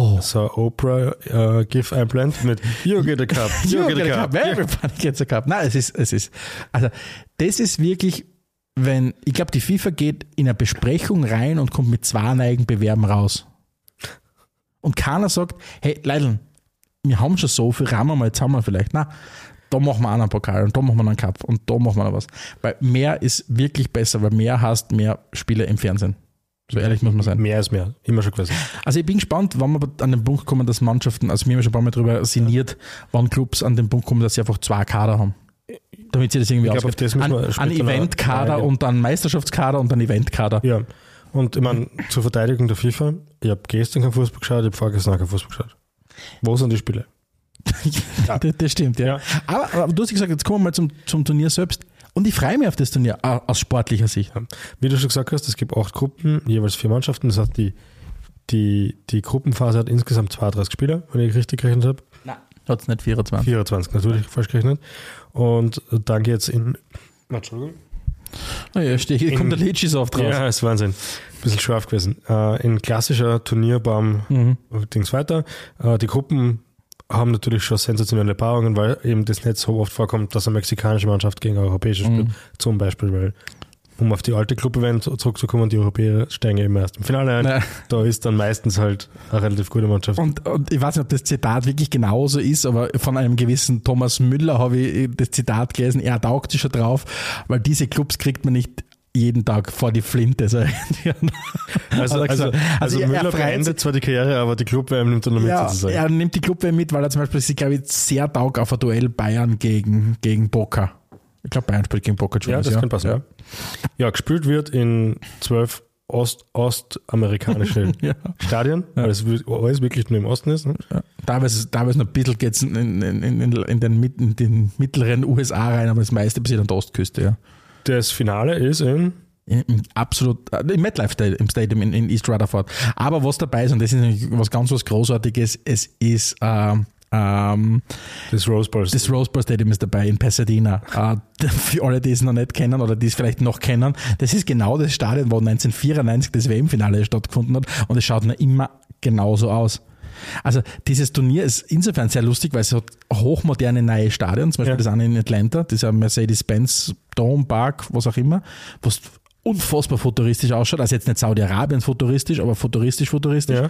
[SPEAKER 1] Oprah GIF einblendet mit You get a cup, you get a cup.
[SPEAKER 2] Everybody gets a cup. Nein, also das ist wirklich, ich glaube, die FIFA geht in eine Besprechung rein und kommt mit 2 neuen Bewerben raus. Und keiner sagt, hey, Leidl, wir haben schon so viel, rahmen wir mal, jetzt haben wir vielleicht. Nein, da machen wir einen Pokal und da machen wir einen Cup und da machen wir noch was. Weil mehr ist wirklich besser, weil mehr heißt mehr Spiele im Fernsehen. So ehrlich muss man sein.
[SPEAKER 1] Mehr ist mehr, immer schon gewesen.
[SPEAKER 2] Also ich bin gespannt, wann wir an den Punkt kommen, dass Mannschaften, also wir haben schon ein paar Mal darüber sinniert, wann Clubs an den Punkt kommen, dass sie einfach 2 Kader haben. Damit sie das irgendwie ausgeht. Ein Eventkader und ein Meisterschaftskader und ein Eventkader.
[SPEAKER 1] Ja, und ich meine, zur Verteidigung der FIFA, ich habe gestern kein Fußball geschaut, ich habe vorgestern kein Fußball geschaut. Wo sind die Spiele?
[SPEAKER 2] Das stimmt, ja. Aber du hast gesagt, jetzt kommen wir mal zum Turnier selbst. Und ich freue mich auf das Turnier aus sportlicher Sicht.
[SPEAKER 1] Wie du schon gesagt hast, es gibt 8 Gruppen, jeweils 4 Mannschaften. Das heißt, die Gruppenphase hat insgesamt 32 Spieler, wenn ich richtig gerechnet habe.
[SPEAKER 2] Nein, hat es nicht 24.
[SPEAKER 1] 24, natürlich falsch gerechnet. Und dann geht es in... Entschuldigung.
[SPEAKER 2] Oh ja, kommt der Litschi-Saft raus.
[SPEAKER 1] Ja, ist Wahnsinn. Ein bisschen scharf gewesen. In klassischer Turnierbaum Dings weiter. Die Gruppen haben natürlich schon sensationelle Paarungen, weil eben das nicht so oft vorkommt, dass eine mexikanische Mannschaft gegen eine europäische spielt. Zum Beispiel, weil, um auf die alte Club-Event zurückzukommen, die Europäer steigen eben erst im Finale ein. Nein. Da ist dann meistens halt eine relativ gute Mannschaft.
[SPEAKER 2] Und ich weiß nicht, ob das Zitat wirklich genauso ist, aber von einem gewissen Thomas Müller habe ich das Zitat gelesen, er taugt sich schon drauf, weil diese Clubs kriegt man nicht jeden Tag vor die Flinte.
[SPEAKER 1] Also Müller beendet zwar die Karriere, aber die Club-WM nimmt er noch mit sozusagen.
[SPEAKER 2] Er nimmt die Club-WM mit, weil er zum Beispiel sich, glaube ich, sehr taugt auf ein Duell Bayern gegen Boca. Ich glaube, Bayern spielt gegen Boca.
[SPEAKER 1] Ja, das kann passen. Ja, gespielt wird in 12 ostamerikanische Stadien, weil es alles wirklich nur im Osten ist. Ne?
[SPEAKER 2] Ja. Teilweise noch ein bisschen geht es in den mittleren USA rein, aber das meiste passiert an der Ostküste. Ja.
[SPEAKER 1] Das Finale ist in
[SPEAKER 2] Im MetLife Stadium in East Rutherford. Aber was dabei ist, und das ist nämlich was ganz was Großartiges, es ist
[SPEAKER 1] das Rose Bowl
[SPEAKER 2] Stadium ist dabei in Pasadena. Für alle, die es noch nicht kennen oder die es vielleicht noch kennen, das ist genau das Stadion, wo 1994 das WM-Finale stattgefunden hat, und es schaut noch immer genauso aus. Also dieses Turnier ist insofern sehr lustig, weil es hat hochmoderne neue Stadien, zum Beispiel das eine in Atlanta, dieser Mercedes-Benz Dome Park, was auch immer, was unfassbar futuristisch ausschaut, also jetzt nicht Saudi-Arabien futuristisch, aber futuristisch. Ja.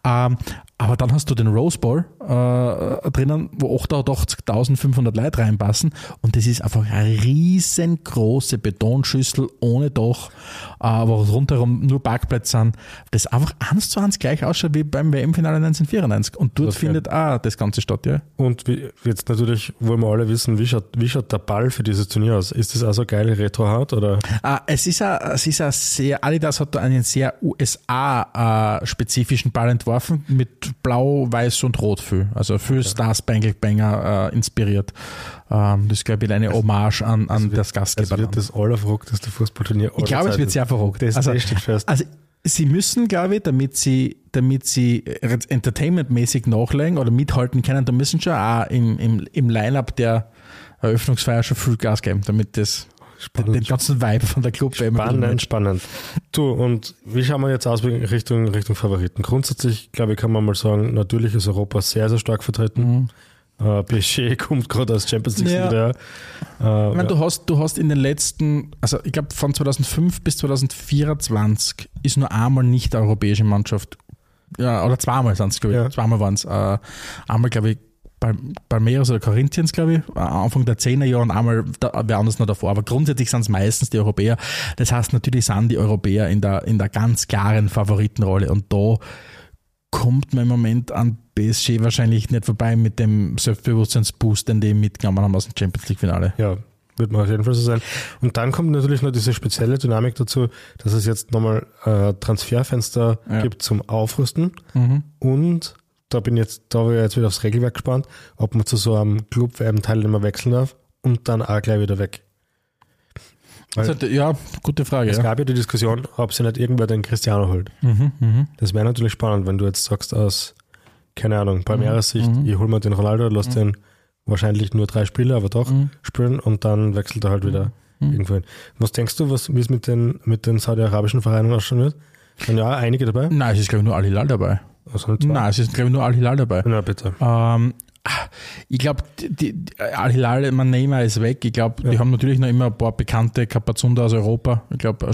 [SPEAKER 2] Aber dann hast du den Rose Bowl drinnen, wo 88.500 Leute reinpassen, und das ist einfach eine riesengroße Betonschüssel ohne Dach, wo rundherum nur Parkplätze sind, das einfach 1:1 gleich ausschaut wie beim WM-Finale 1994, und dort findet auch das Ganze statt. Ja.
[SPEAKER 1] Und jetzt natürlich wollen wir alle wissen, wie schaut der Ball für dieses Turnier aus? Ist das auch so geil Retro-Hard?
[SPEAKER 2] Es ist ein sehr, Adidas hat da einen sehr USA-spezifischen Ball entworfen, mit Blau, Weiß und Rot viel. Also viel Star Spangled Banner inspiriert. Das ist, glaube ich, eine Hommage an das Gastgeber.
[SPEAKER 1] Es wird das allerverrückteste Fußballturnier.
[SPEAKER 2] Ich glaube, es wird sehr verrückt.
[SPEAKER 1] Das steht fest.
[SPEAKER 2] Also sie müssen, glaube ich, damit sie entertainmentmäßig nachlegen oder mithalten können, da müssen schon auch im Line-Up der Eröffnungsfeier schon viel Gas geben, damit das den ganzen Vibe von der Club
[SPEAKER 1] Spannend. Du, und wie schauen wir jetzt aus Richtung Favoriten? Grundsätzlich, glaube ich, kann man mal sagen, natürlich ist Europa sehr, sehr stark vertreten. PSG kommt gerade als Champions League wieder.
[SPEAKER 2] Du hast in den letzten, also ich glaube von 2005 bis 2024 ist nur einmal nicht eine europäische Mannschaft, oder zweimal sind es, glaube ich, zweimal waren es. Einmal, glaube ich, Palmeiras oder Corinthians, glaube ich, Anfang der 10er Jahre, und einmal wer anders noch davor. Aber grundsätzlich sind es meistens die Europäer. Das heißt, natürlich sind die Europäer in der ganz klaren Favoritenrolle, und da kommt man im Moment an PSG wahrscheinlich nicht vorbei mit dem Selbstbewusstseinsboost, den die mitgenommen haben aus dem Champions League Finale.
[SPEAKER 1] Ja, wird man auf jeden Fall so sein. Und dann kommt natürlich noch diese spezielle Dynamik dazu, dass es jetzt nochmal Transferfenster gibt zum Aufrüsten, und da bin ich jetzt wieder aufs Regelwerk gespannt, ob man zu so einem Club-WM-Teilnehmer wechseln darf und dann auch gleich wieder weg.
[SPEAKER 2] Gute Frage.
[SPEAKER 1] Es gab ja die Diskussion, ob sie nicht irgendwer den Cristiano holt. Das wäre natürlich spannend, wenn du jetzt sagst aus, keine Ahnung, Palmeiras Sicht, ich hole mir den Ronaldo, lass den wahrscheinlich nur 3 Spiele, aber doch spielen, und dann wechselt er halt wieder irgendwo hin. Was denkst du, wie es mit den saudi-arabischen Vereinen ausschauen wird? Sind ja einige dabei?
[SPEAKER 2] Nein, es ist, glaube ich, nur Al-Hilal dabei. Nein, es ist, glaube ich, nur Al-Hilal dabei.
[SPEAKER 1] Na, bitte.
[SPEAKER 2] Ich glaube, Al-Hilal, Neymar ist weg. Ich glaube, die haben natürlich noch immer ein paar bekannte Kapazunda aus Europa. Ich glaube,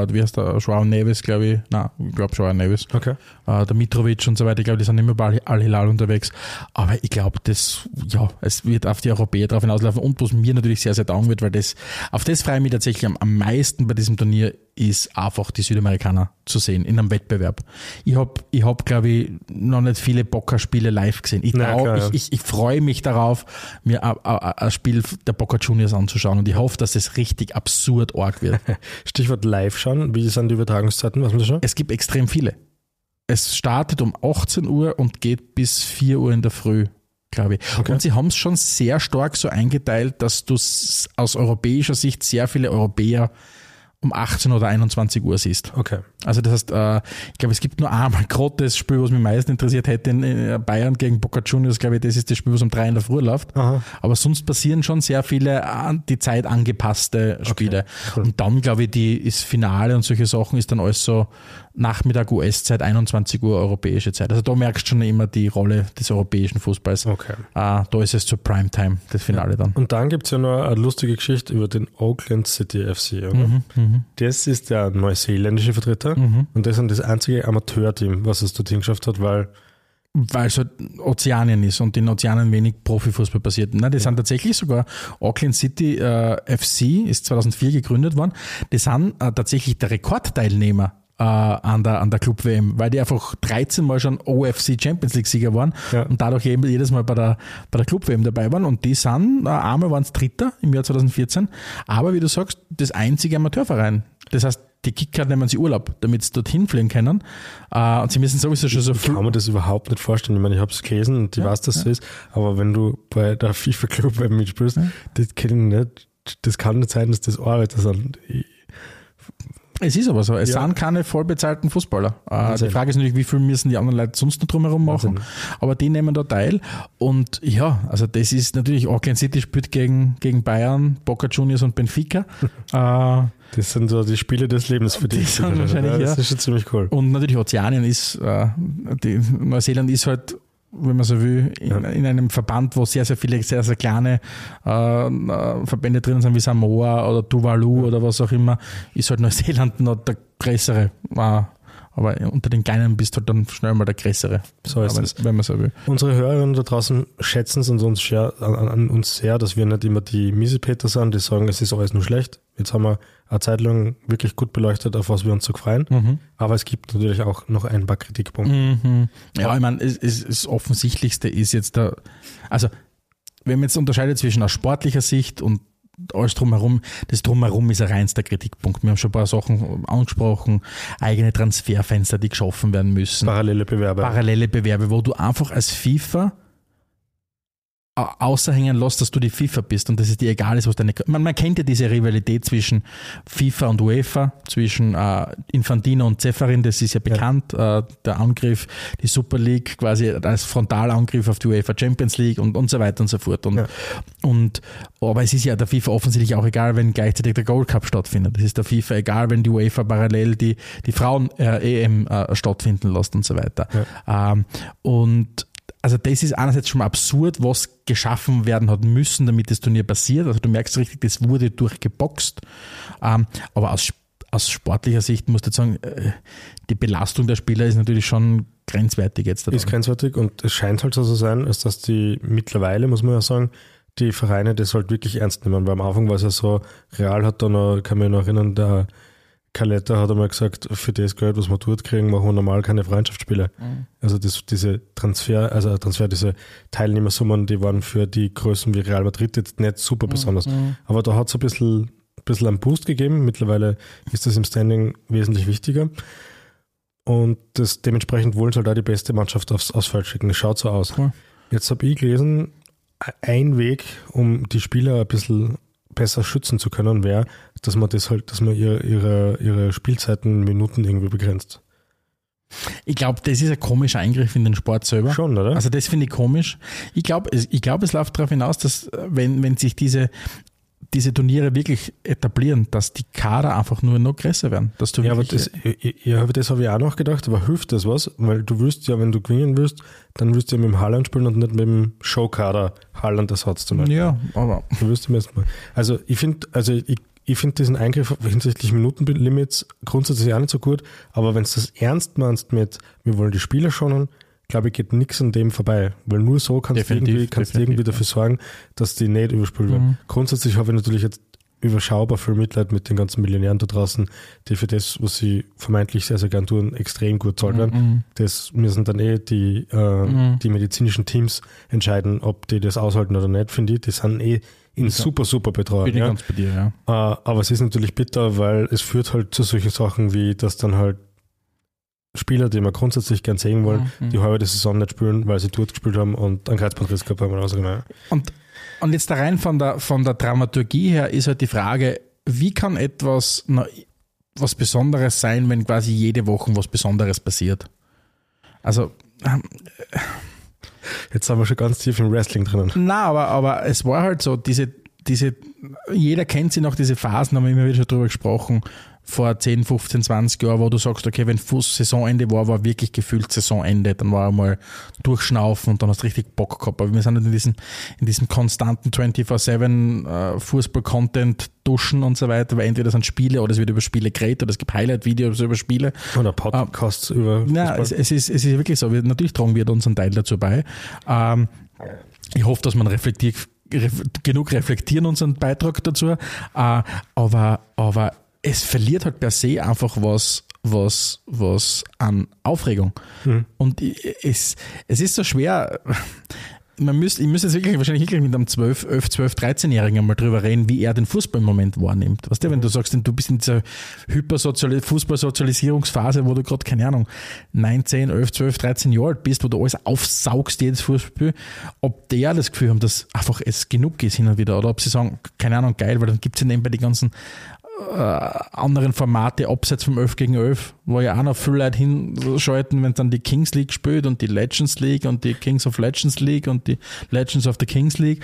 [SPEAKER 2] Joao Neves, glaube ich. Nein, ich glaube, Joao Neves.
[SPEAKER 1] Okay.
[SPEAKER 2] Der Mitrovic und so weiter. Ich glaube, die sind immer bei Al-Hilal unterwegs. Aber ich glaube, es wird auf die Europäer drauf hinauslaufen. Und was mir natürlich sehr, sehr taugen wird, weil auf das freue ich mich tatsächlich am meisten bei diesem Turnier, ist einfach die Südamerikaner zu sehen in einem Wettbewerb. Ich hab, glaube ich, noch nicht viele Boca-Spiele live gesehen. Ich freue mich darauf, mir ein Spiel der Boca Juniors anzuschauen, und ich hoffe, dass es richtig absurd arg wird.
[SPEAKER 1] Stichwort live schauen. Wie sind die Übertragungszeiten? Was muss ich schauen?
[SPEAKER 2] Es gibt extrem viele. Es startet um 18 Uhr und geht bis 4 Uhr in der Früh, glaube ich. Okay. Und sie haben es schon sehr stark so eingeteilt, dass du aus europäischer Sicht sehr viele Europäer um 18 oder 21 Uhr siehst.
[SPEAKER 1] Okay.
[SPEAKER 2] Also das heißt, ich glaube, es gibt nur einmal gerade das Spiel, was mich am meisten interessiert hätte, in Bayern gegen Boca Juniors, glaube ich, das ist das Spiel, was um 3 in der Früh läuft.
[SPEAKER 1] Aha.
[SPEAKER 2] Aber sonst passieren schon sehr viele an die Zeit angepasste Spiele.
[SPEAKER 1] Okay, cool.
[SPEAKER 2] Und dann, glaube ich, das Finale und solche Sachen ist dann alles so Nachmittag US-Zeit, 21 Uhr europäische Zeit. Also da merkst du schon immer die Rolle des europäischen Fußballs.
[SPEAKER 1] Okay.
[SPEAKER 2] Da ist es zur Primetime, das Finale dann.
[SPEAKER 1] Und dann gibt es ja noch eine lustige Geschichte über den Oakland City FC. Oder? Das ist der neuseeländische Vertreter und das ist das einzige Amateurteam, was es dorthin geschafft hat, weil
[SPEAKER 2] es halt Ozeanien ist und in Ozeanien wenig Profifußball passiert. Nein, die sind tatsächlich sogar, Auckland City FC ist 2004 gegründet worden, die sind tatsächlich der Rekordteilnehmer an der Club-WM, weil die einfach 13 Mal schon OFC Champions League-Sieger waren und dadurch eben jedes Mal bei der Club-WM dabei waren, und die sind, einmal waren es Dritter im Jahr 2014, aber wie du sagst, das einzige Amateurverein. Das heißt, die Kicker nehmen sie Urlaub, damit sie dorthin fliegen können, und sie müssen sowieso schon so
[SPEAKER 1] viel. Ich kann mir das überhaupt nicht vorstellen. Ich meine, ich habe es gelesen und ich weiß, dass es so ist, aber wenn du bei der FIFA Club-WM mitspielst, das kann nicht sein, dass das Arbeiter sind.
[SPEAKER 2] Es ist aber so, es sind keine vollbezahlten Fußballer. Die Frage ist natürlich, wie viel müssen die anderen Leute sonst noch drumherum machen, aber die nehmen da teil und ja, also das ist natürlich, Auckland City spielt gegen Bayern, Boca Juniors und Benfica.
[SPEAKER 1] Das sind so die Spiele des Lebens für dich. Das ist schon ziemlich cool.
[SPEAKER 2] Und natürlich Ozeanien ist, Neuseeland ist halt, wenn man so will, in einem Verband, wo sehr, sehr viele, sehr, sehr kleine Verbände drin sind, wie Samoa oder Tuvalu oder was auch immer, ist halt Neuseeland noch der größere. Aber unter den Kleinen bist du halt dann schnell mal der größere.
[SPEAKER 1] So ist es.
[SPEAKER 2] Wenn man so will.
[SPEAKER 1] Unsere Hörerinnen da draußen schätzen es an uns sehr, dass wir nicht immer die Miesepeter sind, die sagen, es ist alles nur schlecht. Jetzt haben wir eine Zeit lang wirklich gut beleuchtet, auf was wir uns so freuen. Aber es gibt natürlich auch noch ein paar Kritikpunkte.
[SPEAKER 2] Ja, ich meine, das Offensichtlichste ist jetzt also wenn man jetzt unterscheidet zwischen aus sportlicher Sicht und alles drumherum, das drumherum ist ein reinster Kritikpunkt. Wir haben schon ein paar Sachen angesprochen, eigene Transferfenster, die geschaffen werden müssen.
[SPEAKER 1] Parallele Bewerbe,
[SPEAKER 2] wo du einfach als FIFA außerhängen lässt, dass du die FIFA bist und dass es dir egal ist, was deine... Man kennt ja diese Rivalität zwischen FIFA und UEFA, zwischen Infantino und Ceferin, das ist ja bekannt, der Angriff, die Super League quasi als Frontalangriff auf die UEFA Champions League und so weiter und so fort. Aber es ist ja der FIFA offensichtlich auch egal, wenn gleichzeitig der Gold Cup stattfindet. Es ist der FIFA egal, wenn die UEFA parallel die Frauen-EM stattfinden lässt und so weiter. Ja. Also das ist einerseits schon mal absurd, was geschaffen werden hat müssen, damit das Turnier passiert. Also du merkst richtig, das wurde durchgeboxt. Aber aus sportlicher Sicht musst du sagen, die Belastung der Spieler ist natürlich schon grenzwertig jetzt.
[SPEAKER 1] Ist grenzwertig und es scheint halt so zu sein, als dass die mittlerweile, muss man ja sagen, die Vereine das halt wirklich ernst nehmen. Weil am Anfang war es ja so, Real hat da noch, kann mich noch erinnern, der Caleta hat einmal gesagt, für das Geld, was wir dort kriegen, machen wir normal keine Freundschaftsspiele. Also diese diese Teilnehmersummen, die waren für die Größen wie Real Madrid jetzt nicht super besonders. Aber da hat es ein bisschen einen Boost gegeben. Mittlerweile ist das im Standing wesentlich wichtiger. Und dementsprechend wollen sie halt auch die beste Mannschaft aufs Feld schicken. Das schaut so aus. Jetzt habe ich gelesen, ein Weg, um die Spieler ein bisschen besser schützen zu können, wäre, dass man ihre Spielzeiten, Minuten irgendwie begrenzt.
[SPEAKER 2] Ich glaube, das ist ein komischer Eingriff in den Sport selber.
[SPEAKER 1] Schon, oder?
[SPEAKER 2] Also das finde ich komisch. Ich glaube, es läuft darauf hinaus, dass wenn sich diese Turniere wirklich etablieren, dass die Kader einfach nur noch größer werden. Dass du
[SPEAKER 1] aber das habe ich auch noch gedacht, aber hilft das was? Weil du willst ja, wenn du gewinnen willst, dann willst du ja mit dem Haaland spielen und nicht mit dem Showkader Haaland-Ersatz zum Beispiel.
[SPEAKER 2] Ja, aber...
[SPEAKER 1] Du wirst im ersten Mal. Also ich finde diesen Eingriff hinsichtlich Minutenlimits grundsätzlich auch nicht so gut, aber wenn du das ernst meinst mit, wir wollen die Spieler schonen, glaube ich, geht nichts an dem vorbei. Weil nur so kannst du irgendwie dafür sorgen, dass die nicht überspielt werden. Grundsätzlich habe ich natürlich jetzt überschaubar viel Mitleid mit den ganzen Millionären da draußen, die für das, was sie vermeintlich sehr, sehr gern tun, extrem gut zahlt werden. Das müssen dann die medizinischen Teams entscheiden, ob die das aushalten oder nicht, finde ich. Die sind in super, super Betreuung.
[SPEAKER 2] Bin ich ganz bei dir, ja.
[SPEAKER 1] Aber es ist natürlich bitter, weil es führt halt zu solchen Sachen wie, dass dann halt Spieler, die wir grundsätzlich gern sehen wollen, die halbe die Saison nicht spielen, weil sie dort gespielt haben und einen Kreuzbandriss gehabt haben. Also genau.
[SPEAKER 2] Und jetzt da rein von der Dramaturgie her ist halt die Frage, wie kann etwas was Besonderes sein, wenn quasi jede Woche was Besonderes passiert? Also
[SPEAKER 1] jetzt sind wir schon ganz tief im Wrestling drinnen.
[SPEAKER 2] Na, aber es war halt so, jeder kennt sie noch, diese Phasen, haben wir immer wieder schon drüber gesprochen, vor 10, 15, 20 Jahren, wo du sagst, okay, wenn Saisonende war wirklich gefühlt Saisonende, dann war einmal durchschnaufen und dann hast du richtig Bock gehabt. Aber wir sind in diesem konstanten 24/7 Fußball-Content duschen und so weiter, weil entweder sind Spiele oder es wird über Spiele geredet oder es gibt Highlight-Videos über Spiele.
[SPEAKER 1] Oder Podcasts über Fußball.
[SPEAKER 2] Ja, es ist wirklich so. Natürlich tragen wir unseren Teil dazu bei. Ich hoffe, dass man genug reflektieren unseren Beitrag dazu. Aber es verliert halt per se einfach was an Aufregung. Und es ist so schwer. Ich müsste jetzt wahrscheinlich mit einem 12, 13-Jährigen einmal drüber reden, wie er den Fußball im Moment wahrnimmt. Weißt du, wenn du sagst, du bist in dieser Fußballsozialisierungsphase, wo du gerade, keine Ahnung, 9, 10, 11, 12, 13 Jahre alt bist, wo du alles aufsaugst, jedes Fußball, ob der das Gefühl haben, dass einfach es genug ist hin und wieder, oder ob sie sagen, keine Ahnung, geil, weil dann gibt es ja nebenbei die ganzen anderen Formate abseits vom 11 gegen 11, wo ja auch noch viele Leute hinschalten, wenn dann die Kings League spielt und die Legends League und die Kings of Legends League und die Legends of the Kings League.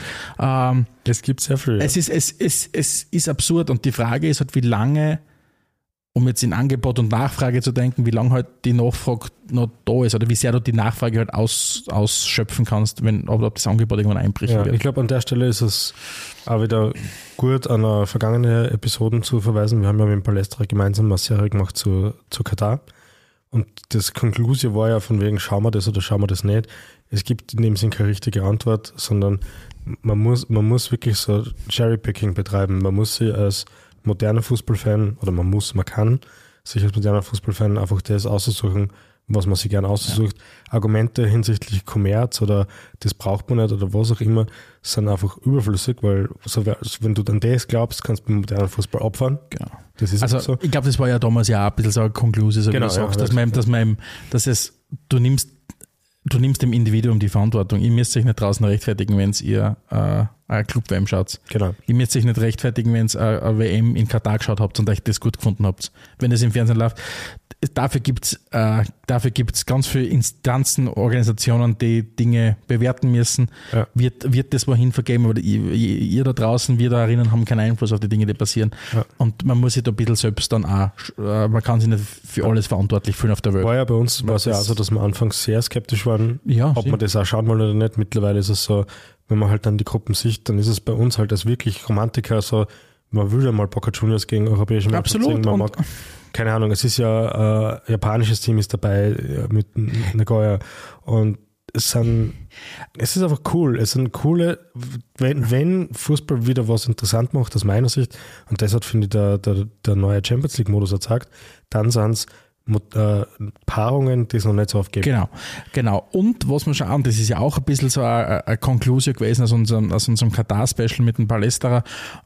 [SPEAKER 1] Es gibt sehr viel. Ja.
[SPEAKER 2] Es ist absurd und die Frage ist halt, wie lange, um jetzt in Angebot und Nachfrage zu denken, wie lange halt die Nachfrage noch da ist oder wie sehr du die Nachfrage halt ausschöpfen kannst, ob das Angebot irgendwann einbricht.
[SPEAKER 1] Ja, ich glaube, an der Stelle ist es auch wieder gut, an vergangene Episoden zu verweisen. Wir haben ja mit dem Palestra gemeinsam eine Serie gemacht zu Katar und das Konklusion war ja von wegen, schauen wir das oder schauen wir das nicht. Es gibt in dem Sinn keine richtige Antwort, sondern man muss wirklich so Cherrypicking betreiben. Man muss sich als moderner Fußballfan, oder man kann sich als moderner Fußballfan einfach das aussuchen, was man sich gerne aussucht. Ja. Argumente hinsichtlich Kommerz oder das braucht man nicht oder was auch immer, sind einfach überflüssig, weil wenn du dann das glaubst, kannst du beim modernen Fußball abfahren.
[SPEAKER 2] Genau.
[SPEAKER 1] Das ist
[SPEAKER 2] also
[SPEAKER 1] so.
[SPEAKER 2] Ich glaube, das war ja damals ja auch ein bisschen so eine Konklusion, so
[SPEAKER 1] genau,
[SPEAKER 2] wie du sagst, du nimmst dem Individuum die Verantwortung. Ihr müsst euch nicht draußen rechtfertigen, wenn ihr eine Club-WM schaut.
[SPEAKER 1] Genau.
[SPEAKER 2] Ihr müsst euch nicht rechtfertigen, wenn ihr eine WM in Katar geschaut habt und euch das gut gefunden habt. Wenn es im Fernsehen läuft. Dafür gibt's ganz viele Instanzen, Organisationen, die Dinge bewerten müssen. Ja. Wird das wohin vergeben, aber ihr da draußen, wir da drinnen haben keinen Einfluss auf die Dinge, die passieren. Ja. Und man muss sich da ein bisschen selbst dann auch, man kann sich nicht für alles verantwortlich fühlen auf der Welt.
[SPEAKER 1] War ja bei uns, war es ja auch so, dass wir anfangs sehr skeptisch waren, ob man das auch schauen wollen oder nicht. Mittlerweile ist es so, wenn man halt dann die Gruppen sieht, dann ist es bei uns halt als wirklich Romantiker so, man will ja mal Boca Juniors gegen europäische Mannschaften sehen, man mag, keine Ahnung, es ist ja ein japanisches Team ist dabei mit Nagoya und es ist einfach cool. Es sind coole, wenn Fußball wieder was interessant macht, aus meiner Sicht, und das hat, finde ich, der neue Champions League-Modus sagt, dann sind es Paarungen, die es noch nicht so oft gibt.
[SPEAKER 2] Genau. Und was man schauen, das ist ja auch ein bisschen so eine Konklusion gewesen aus unserem Katar-Special mit dem Palästra.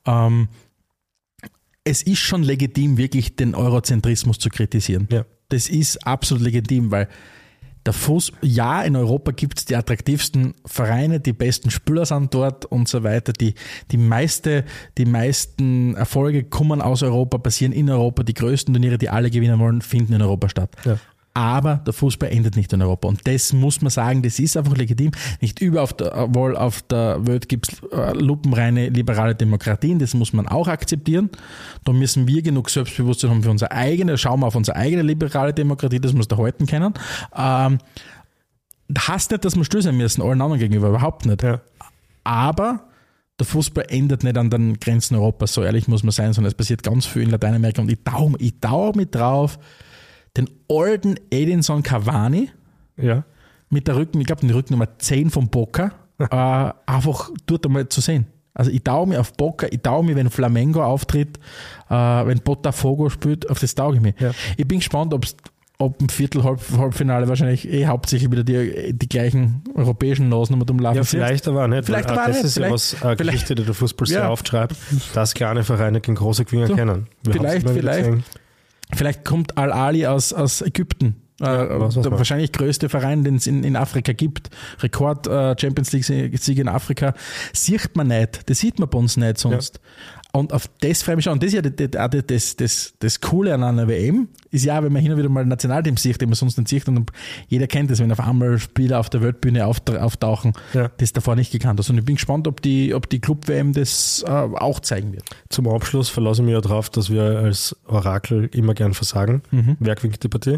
[SPEAKER 2] Es ist schon legitim, wirklich den Eurozentrismus zu kritisieren. Ja. Das ist absolut legitim, weil in Europa gibt es die attraktivsten Vereine, die besten Spieler sind dort und so weiter. Die meisten Erfolge kommen aus Europa, passieren in Europa. Die größten Turniere, die alle gewinnen wollen, finden in Europa statt. Ja. Aber der Fußball endet nicht in Europa. Und das muss man sagen, das ist einfach legitim. Nicht überall auf der Welt gibt es lupenreine liberale Demokratien. Das muss man auch akzeptieren. Da müssen wir genug Selbstbewusstsein haben für unsere eigene. Schauen wir auf unsere eigene liberale Demokratie, das muss da halten können. Heißt nicht, dass wir still sein müssen, allen anderen gegenüber. Überhaupt nicht. Ja. Aber der Fußball endet nicht an den Grenzen Europas. So ehrlich muss man sein, sondern es passiert ganz viel in Lateinamerika. Und ich tau mich drauf, den alten Edinson Cavani mit der ich glaube, die Rücknummer 10 von Boca, einfach dort einmal zu sehen. Also ich taue mich auf Boca, ich taue mich, wenn Flamengo auftritt, wenn Botafogo spielt, auf das taue ich mich. Ja. Ich bin gespannt, ob im Halbfinale wahrscheinlich hauptsächlich wieder die gleichen europäischen Nasen rumlaufen.
[SPEAKER 1] Ja, vielleicht aber auch nicht.
[SPEAKER 2] Vielleicht aber
[SPEAKER 1] das
[SPEAKER 2] nicht.
[SPEAKER 1] ist ja was eine Geschichte, die der Fußball sehr oft schreibt, dass kleine Vereine gegen große Gewinner kennen.
[SPEAKER 2] Vielleicht kommt Al-Ali aus Ägypten. Wahrscheinlich größte Verein, den es in Afrika gibt. Rekord Champions League-Sieg in Afrika. Sieht man nicht. Das sieht man bei uns nicht sonst. Ja. Und auf das freue ich mich schon. Und das ist ja das Coole an einer WM, ist ja, wenn man hin und wieder mal ein Nationalteam sieht, den man sonst nicht sieht. Und jeder kennt das, wenn auf einmal Spieler auf der Weltbühne auftauchen, das davor nicht gekannt hast. Und ich bin gespannt, ob die Club-WM das auch zeigen wird.
[SPEAKER 1] Zum Abschluss verlasse ich mich ja darauf, dass wir als Orakel immer gern versagen. Wer gewinnt die Partie?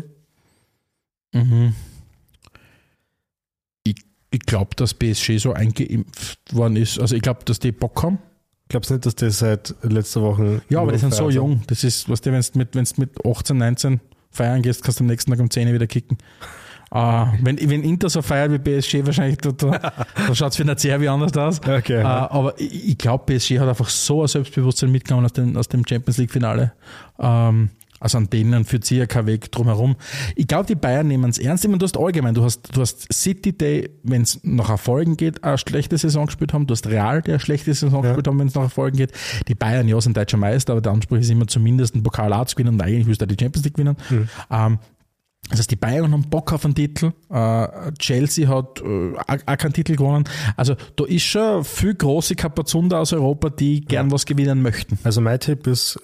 [SPEAKER 2] Ich glaube, dass PSG so eingeimpft worden ist. Also ich glaube, dass die Bock haben.
[SPEAKER 1] Glaubst du nicht, dass die seit letzter Woche...
[SPEAKER 2] Ja, aber die sind so jung. Das ist, was wenn du mit 18, 19 feiern gehst, kannst du am nächsten Tag um 10 Uhr wieder kicken. Wenn Inter so feiert wie PSG, wahrscheinlich, da schaut es für eine Serie anders aus. Okay. Aber ich glaube, PSG hat einfach so ein Selbstbewusstsein mitgenommen aus dem Champions League-Finale. Also an denen führt sich ja kein Weg drumherum. Ich glaube, die Bayern nehmen es ernst. Ich meine, du hast City, die, wenn es nach Erfolgen geht, eine schlechte Saison gespielt haben. Du hast Real, die eine schlechte Saison gespielt haben, wenn es nach Erfolgen geht. Die Bayern, sind deutscher Meister, aber der Anspruch ist immer zumindest einen Pokal zu gewinnen und eigentlich willst du die Champions League gewinnen. Das heißt, die Bayern haben Bock auf einen Titel. Chelsea hat auch keinen Titel gewonnen. Also da ist schon viel große Kapazunder aus Europa, die gern was gewinnen möchten.
[SPEAKER 1] Also mein Tipp ist,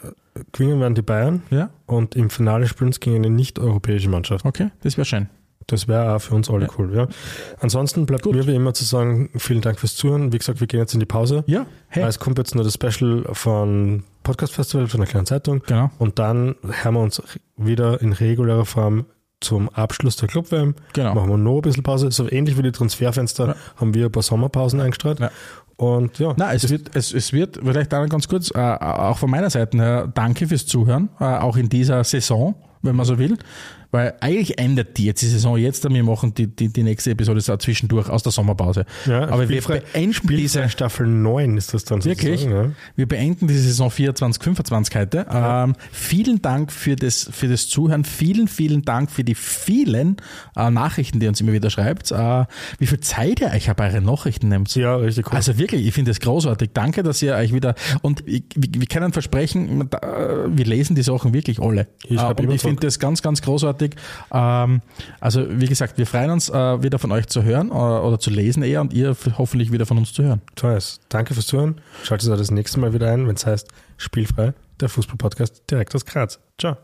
[SPEAKER 1] gewinnen werden die Bayern
[SPEAKER 2] Ja,
[SPEAKER 1] und im Finale spielen sie gegen eine nicht-europäische Mannschaft.
[SPEAKER 2] okay, das wäre schön.
[SPEAKER 1] Das wäre auch für uns alle cool. Ja. Ansonsten bleibt mir wie immer zu sagen, vielen Dank fürs Zuhören. Wie gesagt, wir gehen jetzt in die Pause.
[SPEAKER 2] Ja, hey,
[SPEAKER 1] Es kommt jetzt nur das Special von Podcast Festival, von der kleinen Zeitung.
[SPEAKER 2] genau.
[SPEAKER 1] Und dann hören wir uns wieder in regulärer Form zum Abschluss der Club-WM.
[SPEAKER 2] Genau.
[SPEAKER 1] Machen wir noch ein bisschen Pause. So ähnlich wie die Transferfenster haben wir ein paar Sommerpausen eingestreut.
[SPEAKER 2] Ja.
[SPEAKER 1] Und ja,
[SPEAKER 2] Na, es wird vielleicht auch ganz kurz, auch von meiner Seite her, danke fürs Zuhören, auch in dieser Saison, wenn man so will. Weil eigentlich endet die Saison jetzt, wir machen die nächste Episode so zwischendurch aus der Sommerpause.
[SPEAKER 1] ja,
[SPEAKER 2] Aber wir
[SPEAKER 1] Spielfrei-
[SPEAKER 2] beenden
[SPEAKER 1] Spielfrei
[SPEAKER 2] diese,
[SPEAKER 1] Staffel 9 ist das dann
[SPEAKER 2] wirklich,
[SPEAKER 1] sozusagen. Ja.
[SPEAKER 2] wir beenden die Saison 24/25 heute. Vielen Dank für das Zuhören, vielen Dank für die vielen Nachrichten, die ihr uns immer wieder schreibt. Wie viel Zeit ihr euch bei euren Nachrichten nehmt.
[SPEAKER 1] Ja, richtig cool.
[SPEAKER 2] Also wirklich, ich finde das großartig. Danke, dass ihr euch wieder, und wir können versprechen, wir lesen die Sachen wirklich alle.
[SPEAKER 1] Ich schreib
[SPEAKER 2] Und
[SPEAKER 1] immer
[SPEAKER 2] ich finde das ganz, ganz großartig. Also wie gesagt, wir freuen uns wieder von euch zu hören oder zu lesen eher, und ihr hoffentlich wieder von uns zu hören.
[SPEAKER 1] Toll. Danke fürs Zuhören. Schaltet auch das nächste Mal wieder ein, wenn es heißt Spielfrei, der Fußball-Podcast direkt aus Graz. Ciao.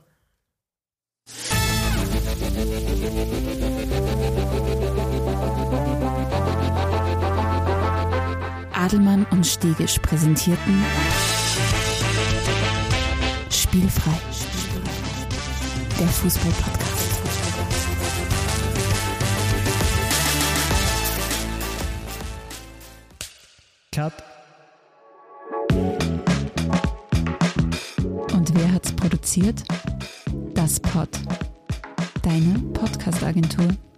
[SPEAKER 3] Adelmann und Stegisch präsentierten Spielfrei, der Fußball-Podcast.
[SPEAKER 4] Cut.
[SPEAKER 3] Und wer hat's produziert? Das Pod. Deine Podcast-Agentur.